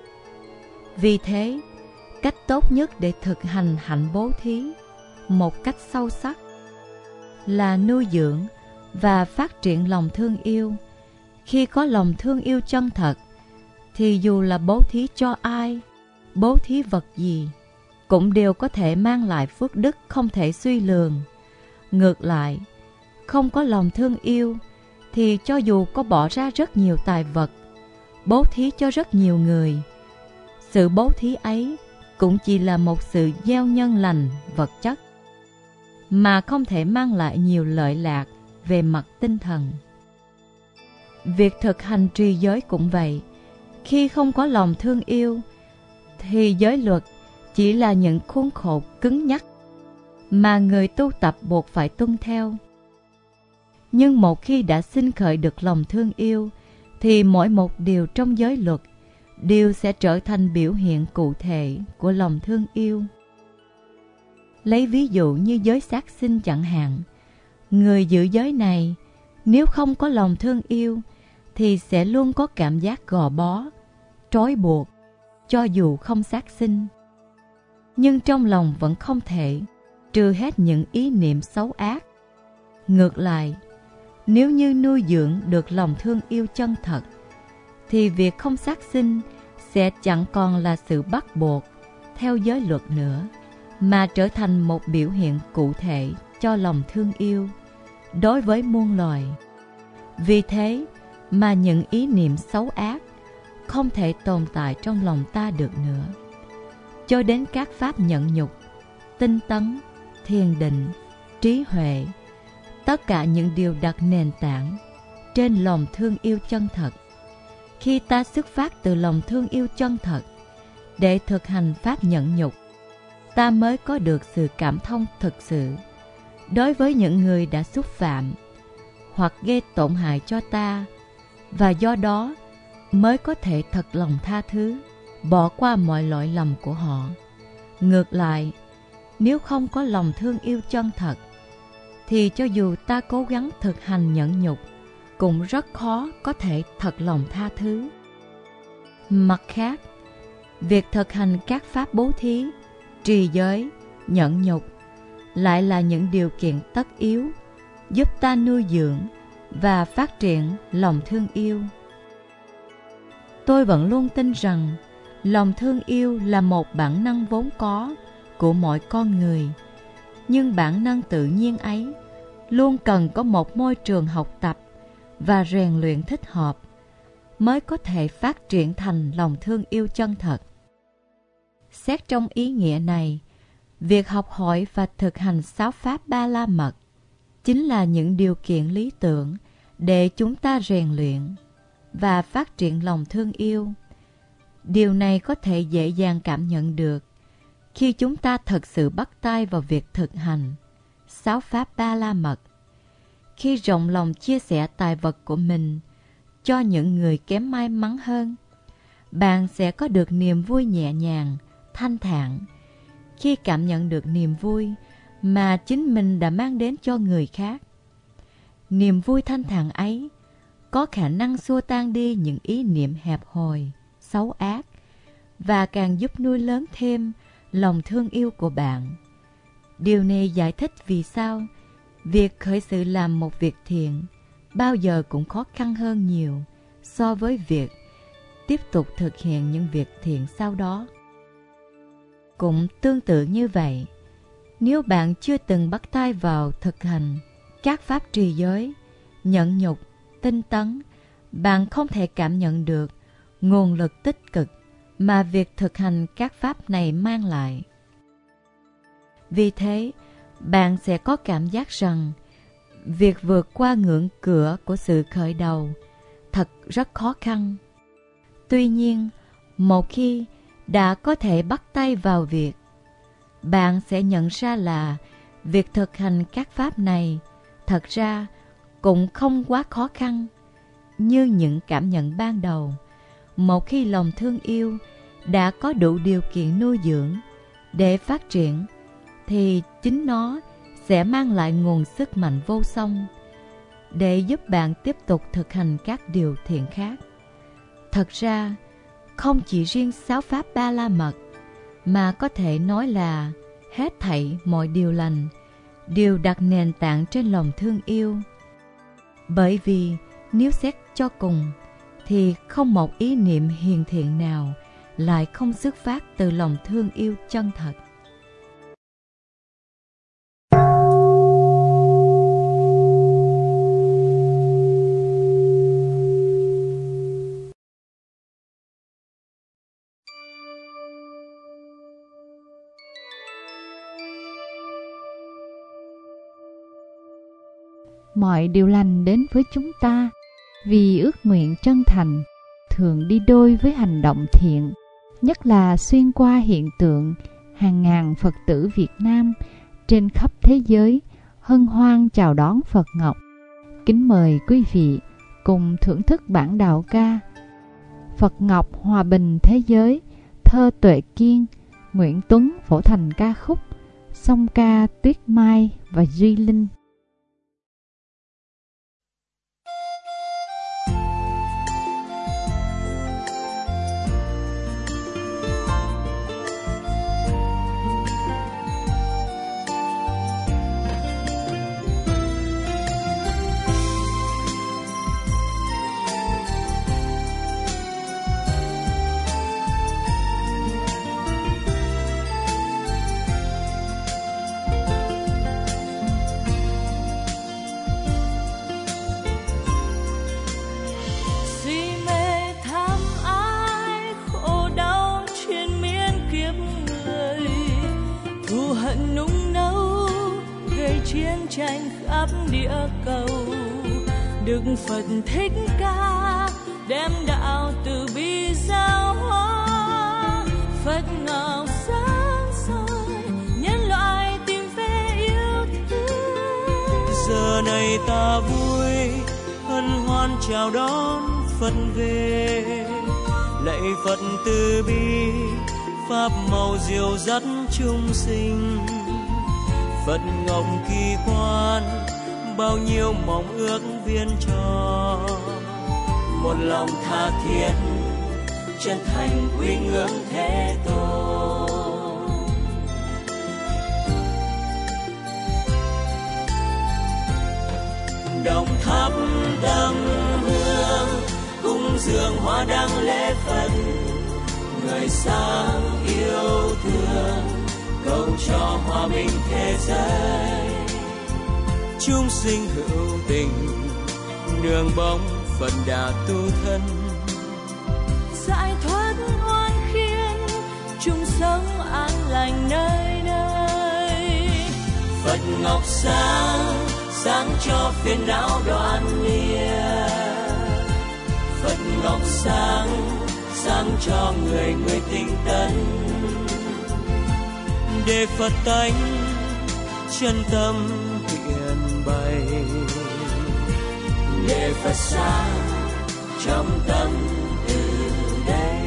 Vì thế, cách tốt nhất để thực hành hạnh bố thí một cách sâu sắc là nuôi dưỡng và phát triển lòng thương yêu. Khi có lòng thương yêu chân thật, thì dù là bố thí cho ai, bố thí vật gì, cũng đều có thể mang lại phước đức không thể suy lường. Ngược lại, không có lòng thương yêu, thì cho dù có bỏ ra rất nhiều tài vật, bố thí cho rất nhiều người, sự bố thí ấy cũng chỉ là một sự gieo nhân lành vật chất, mà không thể mang lại nhiều lợi lạc về mặt tinh thần. Việc thực hành trì giới cũng vậy. Khi không có lòng thương yêu, thì giới luật chỉ là những khuôn khổ cứng nhắc mà người tu tập buộc phải tuân theo. Nhưng một khi đã sinh khởi được lòng thương yêu, thì mỗi một điều trong giới luật đều sẽ trở thành biểu hiện cụ thể của lòng thương yêu. Lấy ví dụ như giới sát sinh chẳng hạn, người giữ giới này nếu không có lòng thương yêu thì sẽ luôn có cảm giác gò bó, trói buộc, cho dù không sát sinh. Nhưng trong lòng vẫn không thể trừ hết những ý niệm xấu ác. Ngược lại, nếu như nuôi dưỡng được lòng thương yêu chân thật, thì việc không sát sinh sẽ chẳng còn là sự bắt buộc theo giới luật nữa, mà trở thành một biểu hiện cụ thể cho lòng thương yêu đối với muôn loài. Vì thế mà những ý niệm xấu ác không thể tồn tại trong lòng ta được nữa. Cho đến các pháp nhẫn nhục, tinh tấn, thiền định, trí huệ, tất cả những điều đặt nền tảng trên lòng thương yêu chân thật. Khi ta xuất phát từ lòng thương yêu chân thật để thực hành pháp nhẫn nhục, ta mới có được sự cảm thông thực sự đối với những người đã xúc phạm hoặc gây tổn hại cho ta, và do đó mới có thể thật lòng tha thứ, bỏ qua mọi lỗi lầm của họ. Ngược lại, nếu không có lòng thương yêu chân thật, thì cho dù ta cố gắng thực hành nhẫn nhục, cũng rất khó có thể thật lòng tha thứ. Mặt khác, việc thực hành các pháp bố thí, trì giới, nhẫn nhục lại là những điều kiện tất yếu giúp ta nuôi dưỡng và phát triển lòng thương yêu. Tôi vẫn luôn tin rằng lòng thương yêu là một bản năng vốn có của mọi con người, nhưng bản năng tự nhiên ấy luôn cần có một môi trường học tập và rèn luyện thích hợp mới có thể phát triển thành lòng thương yêu chân thật. Xét trong ý nghĩa này, việc học hỏi và thực hành sáu pháp Ba La Mật chính là những điều kiện lý tưởng để chúng ta rèn luyện và phát triển lòng thương yêu. Điều này có thể dễ dàng cảm nhận được khi chúng ta thật sự bắt tay vào việc thực hành sáu pháp Ba La Mật. Khi rộng lòng chia sẻ tài vật của mình cho những người kém may mắn hơn, bạn sẽ có được niềm vui nhẹ nhàng, thanh thản khi cảm nhận được niềm vui mà chính mình đã mang đến cho người khác. Niềm vui thanh thản ấy có khả năng xua tan đi những ý niệm hẹp hòi, xấu ác và càng giúp nuôi lớn thêm lòng thương yêu của bạn. Điều này giải thích vì sao việc khởi sự làm một việc thiện bao giờ cũng khó khăn hơn nhiều so với việc tiếp tục thực hiện những việc thiện sau đó. Cũng tương tự như vậy, nếu bạn chưa từng bắt tay vào thực hành các pháp trì giới, nhẫn nhục, tinh tấn, bạn không thể cảm nhận được nguồn lực tích cực mà việc thực hành các pháp này mang lại. Vì thế, bạn sẽ có cảm giác rằng việc vượt qua ngưỡng cửa của sự khởi đầu thật rất khó khăn. Tuy nhiên, một khi đã có thể bắt tay vào việc, bạn sẽ nhận ra là việc thực hành các pháp này thật ra cũng không quá khó khăn như những cảm nhận ban đầu. Một khi lòng thương yêu đã có đủ điều kiện nuôi dưỡng để phát triển, thì chính nó sẽ mang lại nguồn sức mạnh vô song để giúp bạn tiếp tục thực hành các điều thiện khác. Thật ra, không chỉ riêng sáu pháp Ba La Mật, mà có thể nói là hết thảy mọi điều lành đều đặt nền tảng trên lòng thương yêu. Bởi vì nếu xét cho cùng, thì không một ý niệm hiền thiện nào lại không xuất phát từ lòng thương yêu chân thật. Mọi điều lành đến với chúng ta vì ước nguyện chân thành thường đi đôi với hành động thiện, nhất là xuyên qua hiện tượng hàng ngàn Phật tử Việt Nam trên khắp thế giới hân hoan chào đón Phật Ngọc. Kính mời quý vị cùng thưởng thức bản đạo ca Phật Ngọc Hòa Bình Thế Giới, thơ Tuệ Kiên, Nguyễn Tuấn phổ thành ca khúc, song ca Tuyết Mai và Duy Linh. Tranh khắp địa cầu, Đức Phật Thích Ca đem đạo từ bi giáo hóa. Phật Ngọc sáng soi nhân loại tìm về yêu thương. Giờ này ta vui hân hoan chào đón Phật về, lạy Phật từ bi pháp màu diệu dắt chúng sinh. Phật Ngọc kỳ quan bao nhiêu mong ước viên cho, một lòng tha thiết chân thành quy ngưỡng Thế Tôn. Đồng thắp tâm hương cúng dường hoa đăng lễ Phật, người sáng yêu thương cầu cho hòa bình thế giới. Chúng sinh hữu tình nương bóng Phật đã tu thân, giải thoát oan khiên chung sống Phật ngọc sáng, sáng cho phiền não đoạn lìa. Phật ngọc sáng, sáng cho người người tinh tấn. Để Phật tánh chân tâm hiện bày, để Phật sáng trong tâm từ đây.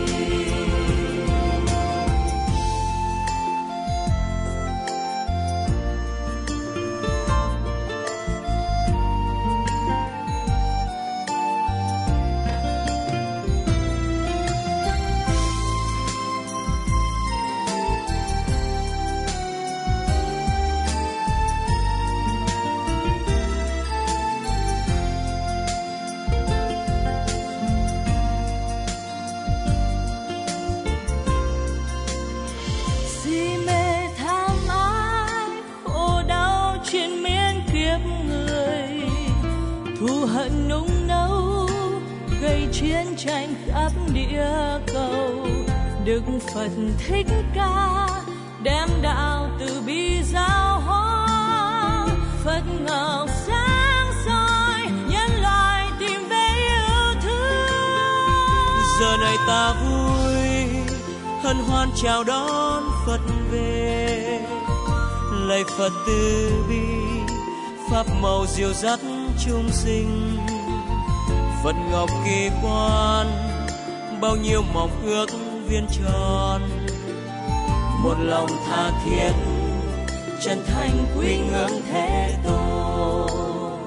Tranh khắp địa cầu, Đức Phật Thích Ca đem đạo từ bi giáo hóa. Phật ngọc sáng soi nhân loại tìm về yêu thương. Giờ này ta vui hân hoan chào đón Phật về, lạy Phật từ bi pháp màu dìu dắt chúng sinh. Phật ngọc kỳ quan bao nhiêu mong ước viên tròn, một lòng tha thiết chân thành quy ngưỡng Thế Tôn.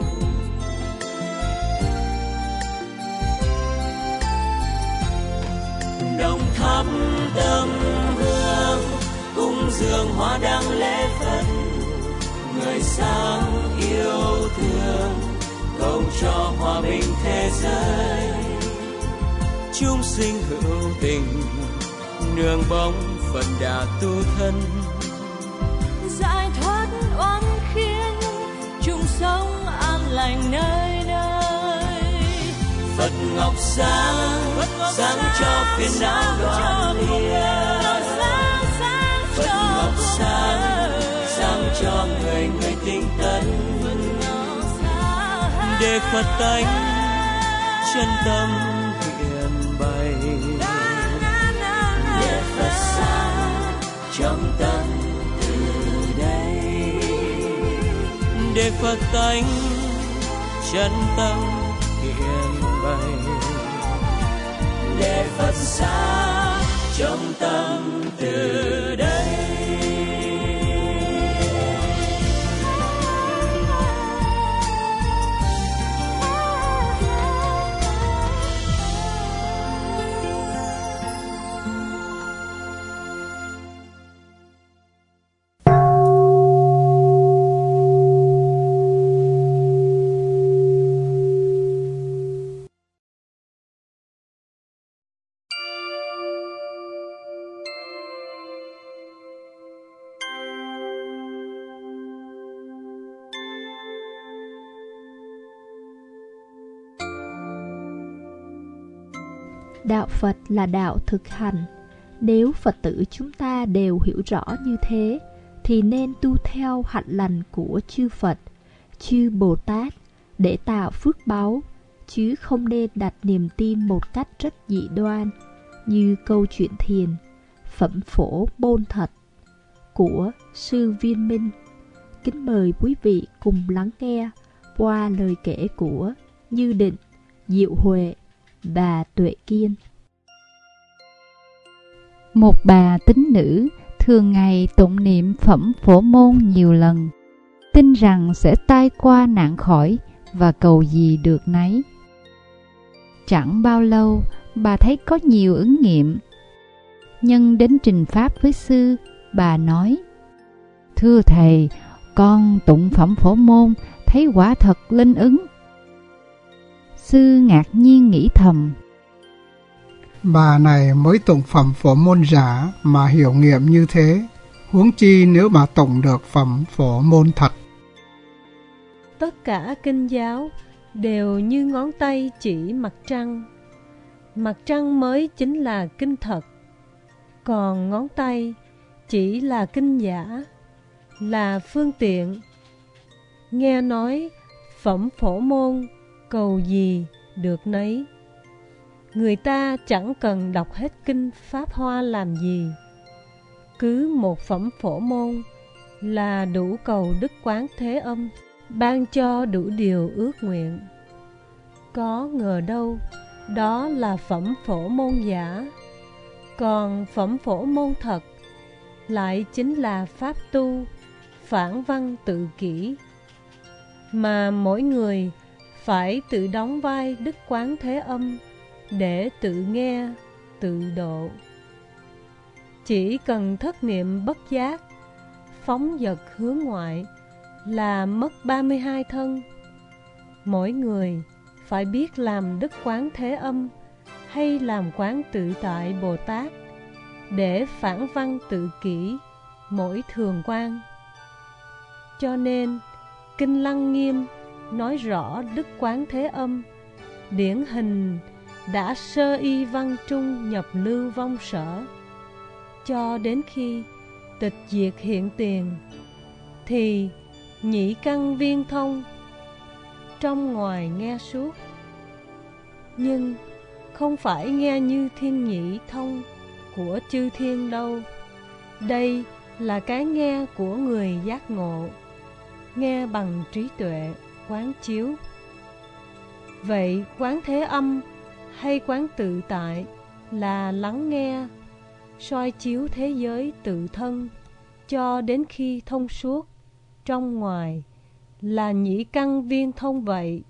Đồng thắp tâm hương cúng dường hoa đăng lễ Phật, người sáng yêu thương cầu cho hòa bình thế giới. Chúng sinh hữu tình nương bóng Phật đã tu thân, giải thoát oan khiên chung sống an lành nơi nơi. Phật ngọc sáng, sáng cho phiền não đoạn lìa. Phật ngọc sáng, sáng cho người người tinh tấn. Để Phật tánh chân tâm hiện bày, để Phật sáng trong tâm từ đây. Để Phật tánh chân tâm hiện bày, để Phật sáng trong tâm từ đây. Đạo Phật là đạo thực hành. Nếu Phật tử chúng ta đều hiểu rõ như thế, thì nên tu theo hạnh lành của chư Phật, chư Bồ Tát để tạo phước báu, chứ không nên đặt niềm tin một cách rất dị đoan, như câu chuyện thiền Phẩm Phổ Môn Thật của Sư Viên Minh. Kính mời quý vị cùng lắng nghe qua lời kể của Như Định, Diệu Huệ và Tuệ Kiên. Một bà tín nữ thường ngày tụng niệm Phẩm Phổ Môn nhiều lần, tin rằng sẽ tai qua nạn khỏi và cầu gì được nấy. Chẳng bao lâu, bà thấy có nhiều ứng nghiệm. Nhân đến trình pháp với sư, bà nói: "Thưa thầy, con tụng Phẩm Phổ Môn thấy quả thật linh ứng." Sư ngạc nhiên nghĩ thầm: Bà này mới tụng Phẩm Phổ Môn giả mà hiểu nghiệm như thế, huống chi nếu bà tụng được Phẩm Phổ Môn thật. Tất cả kinh giáo đều như ngón tay chỉ mặt trăng. Mặt trăng mới chính là kinh thật, còn ngón tay chỉ là kinh giả. là phương tiện. Nghe nói phẩm phổ môn, cầu gì được nấy. Người ta chẳng cần đọc hết kinh Pháp Hoa làm gì. Cứ một phẩm phổ môn là đủ cầu Đức Quán Thế Âm ban cho đủ điều ước nguyện. Có ngờ đâu đó là phẩm phổ môn giả, còn phẩm phổ môn thật lại chính là pháp tu phản văn tự kỷ, mà mỗi người phải tự đóng vai Đức Quán Thế Âm để tự nghe, tự độ. Chỉ cần thất niệm bất giác, phóng dật hướng ngoại là mất ba mươi hai thân. Mỗi người phải biết làm Đức Quán Thế Âm hay làm Quán Tự Tại Bồ Tát để phản văn tự kỷ mỗi thường quan. Cho nên Kinh Lăng Nghiêm nói rõ Đức Quán Thế Âm điển hình đã sơ y văn trung nhập lưu vong sở, cho đến khi tịch diệt hiện tiền thì nhĩ căn viên thông, trong ngoài nghe suốt. Nhưng không phải nghe như thiên nhĩ thông của chư thiên đâu. Đây là cái nghe của người giác ngộ, nghe bằng trí tuệ quán chiếu. Vậy Quán Thế Âm hay Quán Tự Tại là lắng nghe, soi chiếu thế giới tự thân cho đến khi thông suốt, trong ngoài là nhĩ căn viên thông vậy.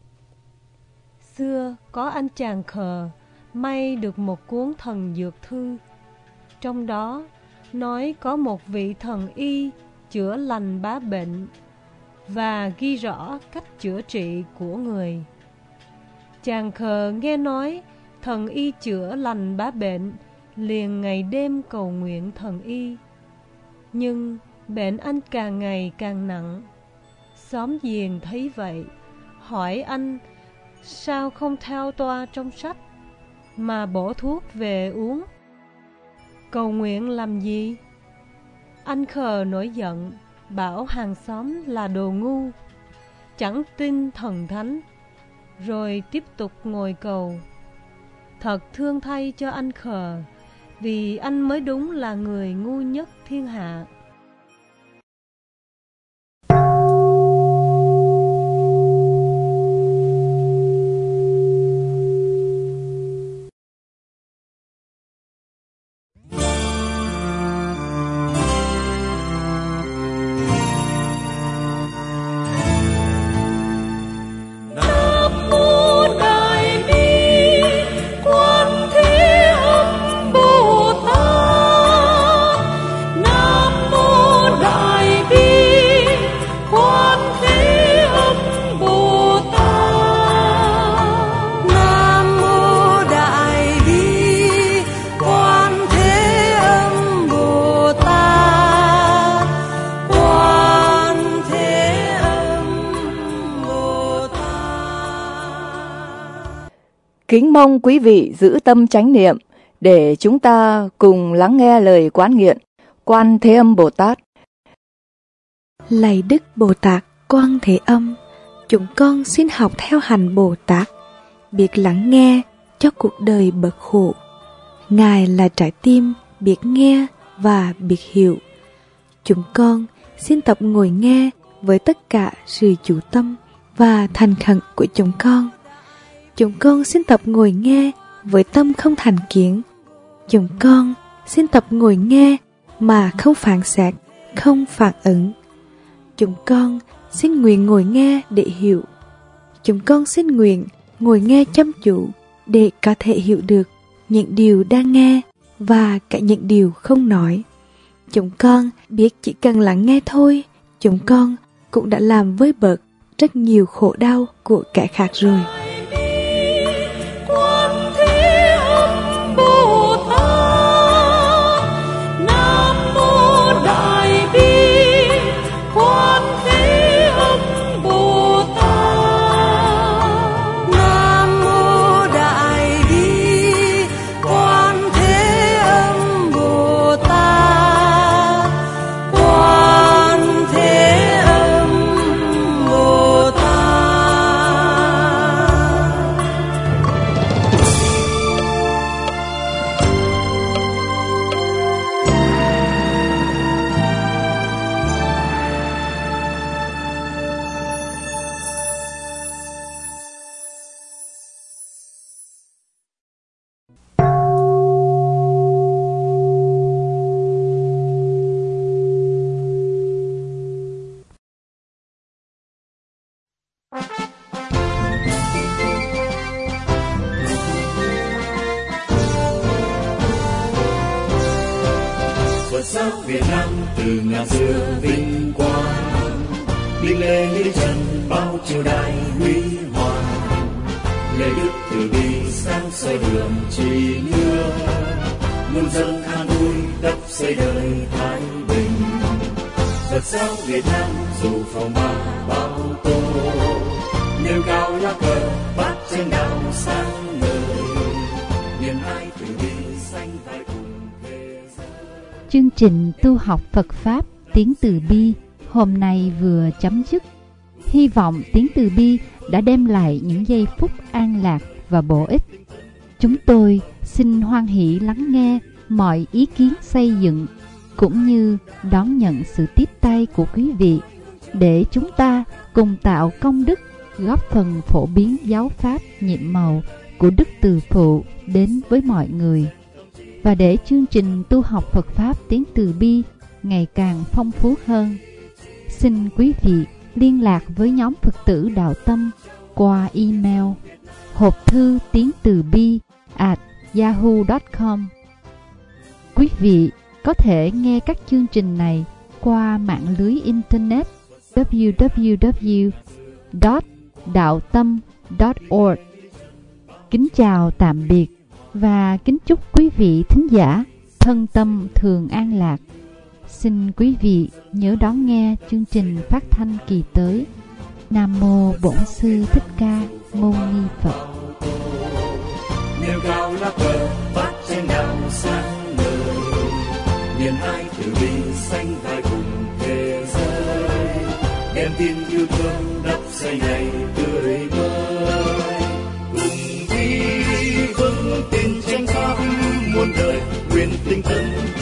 Xưa có anh chàng khờ may được một cuốn thần dược thư, trong đó nói có một vị thần y chữa lành bá bệnh và ghi rõ cách chữa trị của người. Chàng khờ nghe nói thần y chữa lành bá bệnh, liền ngày đêm cầu nguyện thần y. Nhưng bệnh anh càng ngày càng nặng. Xóm giềng thấy vậy, hỏi anh sao không theo toa trong sách mà bổ thuốc về uống? Cầu nguyện làm gì? Anh khờ nổi giận, bảo hàng xóm là đồ ngu, chẳng tin thần thánh, rồi tiếp tục ngồi cầu. Thật thương thay cho anh khờ, vì anh mới đúng là người ngu nhất thiên hạ. Kính mong quý vị giữ tâm chánh niệm để chúng ta cùng lắng nghe lời quán nguyện Quan Thế Âm Bồ Tát. Lạy Đức Bồ Tát Quan Thế Âm, chúng con xin học theo hành Bồ Tát, biết lắng nghe cho cuộc đời bậc khổ. Ngài là trái tim biết nghe và biết hiểu. Chúng con xin tập ngồi nghe với tất cả sự chú tâm và thành khẩn của chúng con. Chúng con xin tập ngồi nghe với tâm không thành kiến. Chúng con xin tập ngồi nghe mà không phản xạ, không phản ứng. Chúng con xin nguyện ngồi nghe để hiểu. Chúng con xin nguyện ngồi nghe chăm chú để có thể hiểu được những điều đang nghe và cả những điều không nói. Chúng con biết chỉ cần lắng nghe thôi, chúng con cũng đã làm vơi bớt rất nhiều khổ đau của kẻ khác rồi. Thế Phật giáo Việt Nam từ ngàn xưa vinh quang, đinh lễ nghĩa trần bao triều đại huy hoàng, lễ đức từ bi sáng soi đường chỉ nước, muôn dân an vui đắp xây đời thái bình. Phật giáo Việt Nam dù phong ba bao tô, nêu cao lá cờ bát chánh đạo sáng ngời, niềm ai từ bi xanh vai cùng thế giới. Chương trình tu học Phật Pháp tiếng từ bi hôm nay vừa chấm dứt. Hy vọng tiếng từ bi đã đem lại những giây phút an lạc và bổ ích. Chúng tôi xin hoan hỷ lắng nghe mọi ý kiến xây dựng cũng như đón nhận sự tiếp tay của quý vị để chúng ta cùng tạo công đức, góp phần phổ biến giáo pháp nhiệm màu của Đức Từ Phụ đến với mọi người. Và để chương trình tu học Phật Pháp tiếng từ bi ngày càng phong phú hơn, xin quý vị liên lạc với nhóm Phật tử Đạo Tâm qua email hộp thư tiếng từ bi at yahoo chấm com. Quý vị có thể nghe các chương trình này qua mạng lưới internet w w w chấm đạo tâm chấm org. Kính chào tạm biệt và kính chúc quý vị thính giả thân tâm thường an lạc. Xin quý vị nhớ đón nghe chương trình phát thanh kỳ tới. Nam mô Bổn Sư Thích Ca Mâu Ni Phật. Nêu cao lá cờ bát chánh đạo sáng ngời, niềm ai từ bi xanh vai cùng thế giới, đem tin yêu thương đắp xây ngày tươi mới, cùng đi vững tin chánh pháp muôn đời, nguyện tinh tấn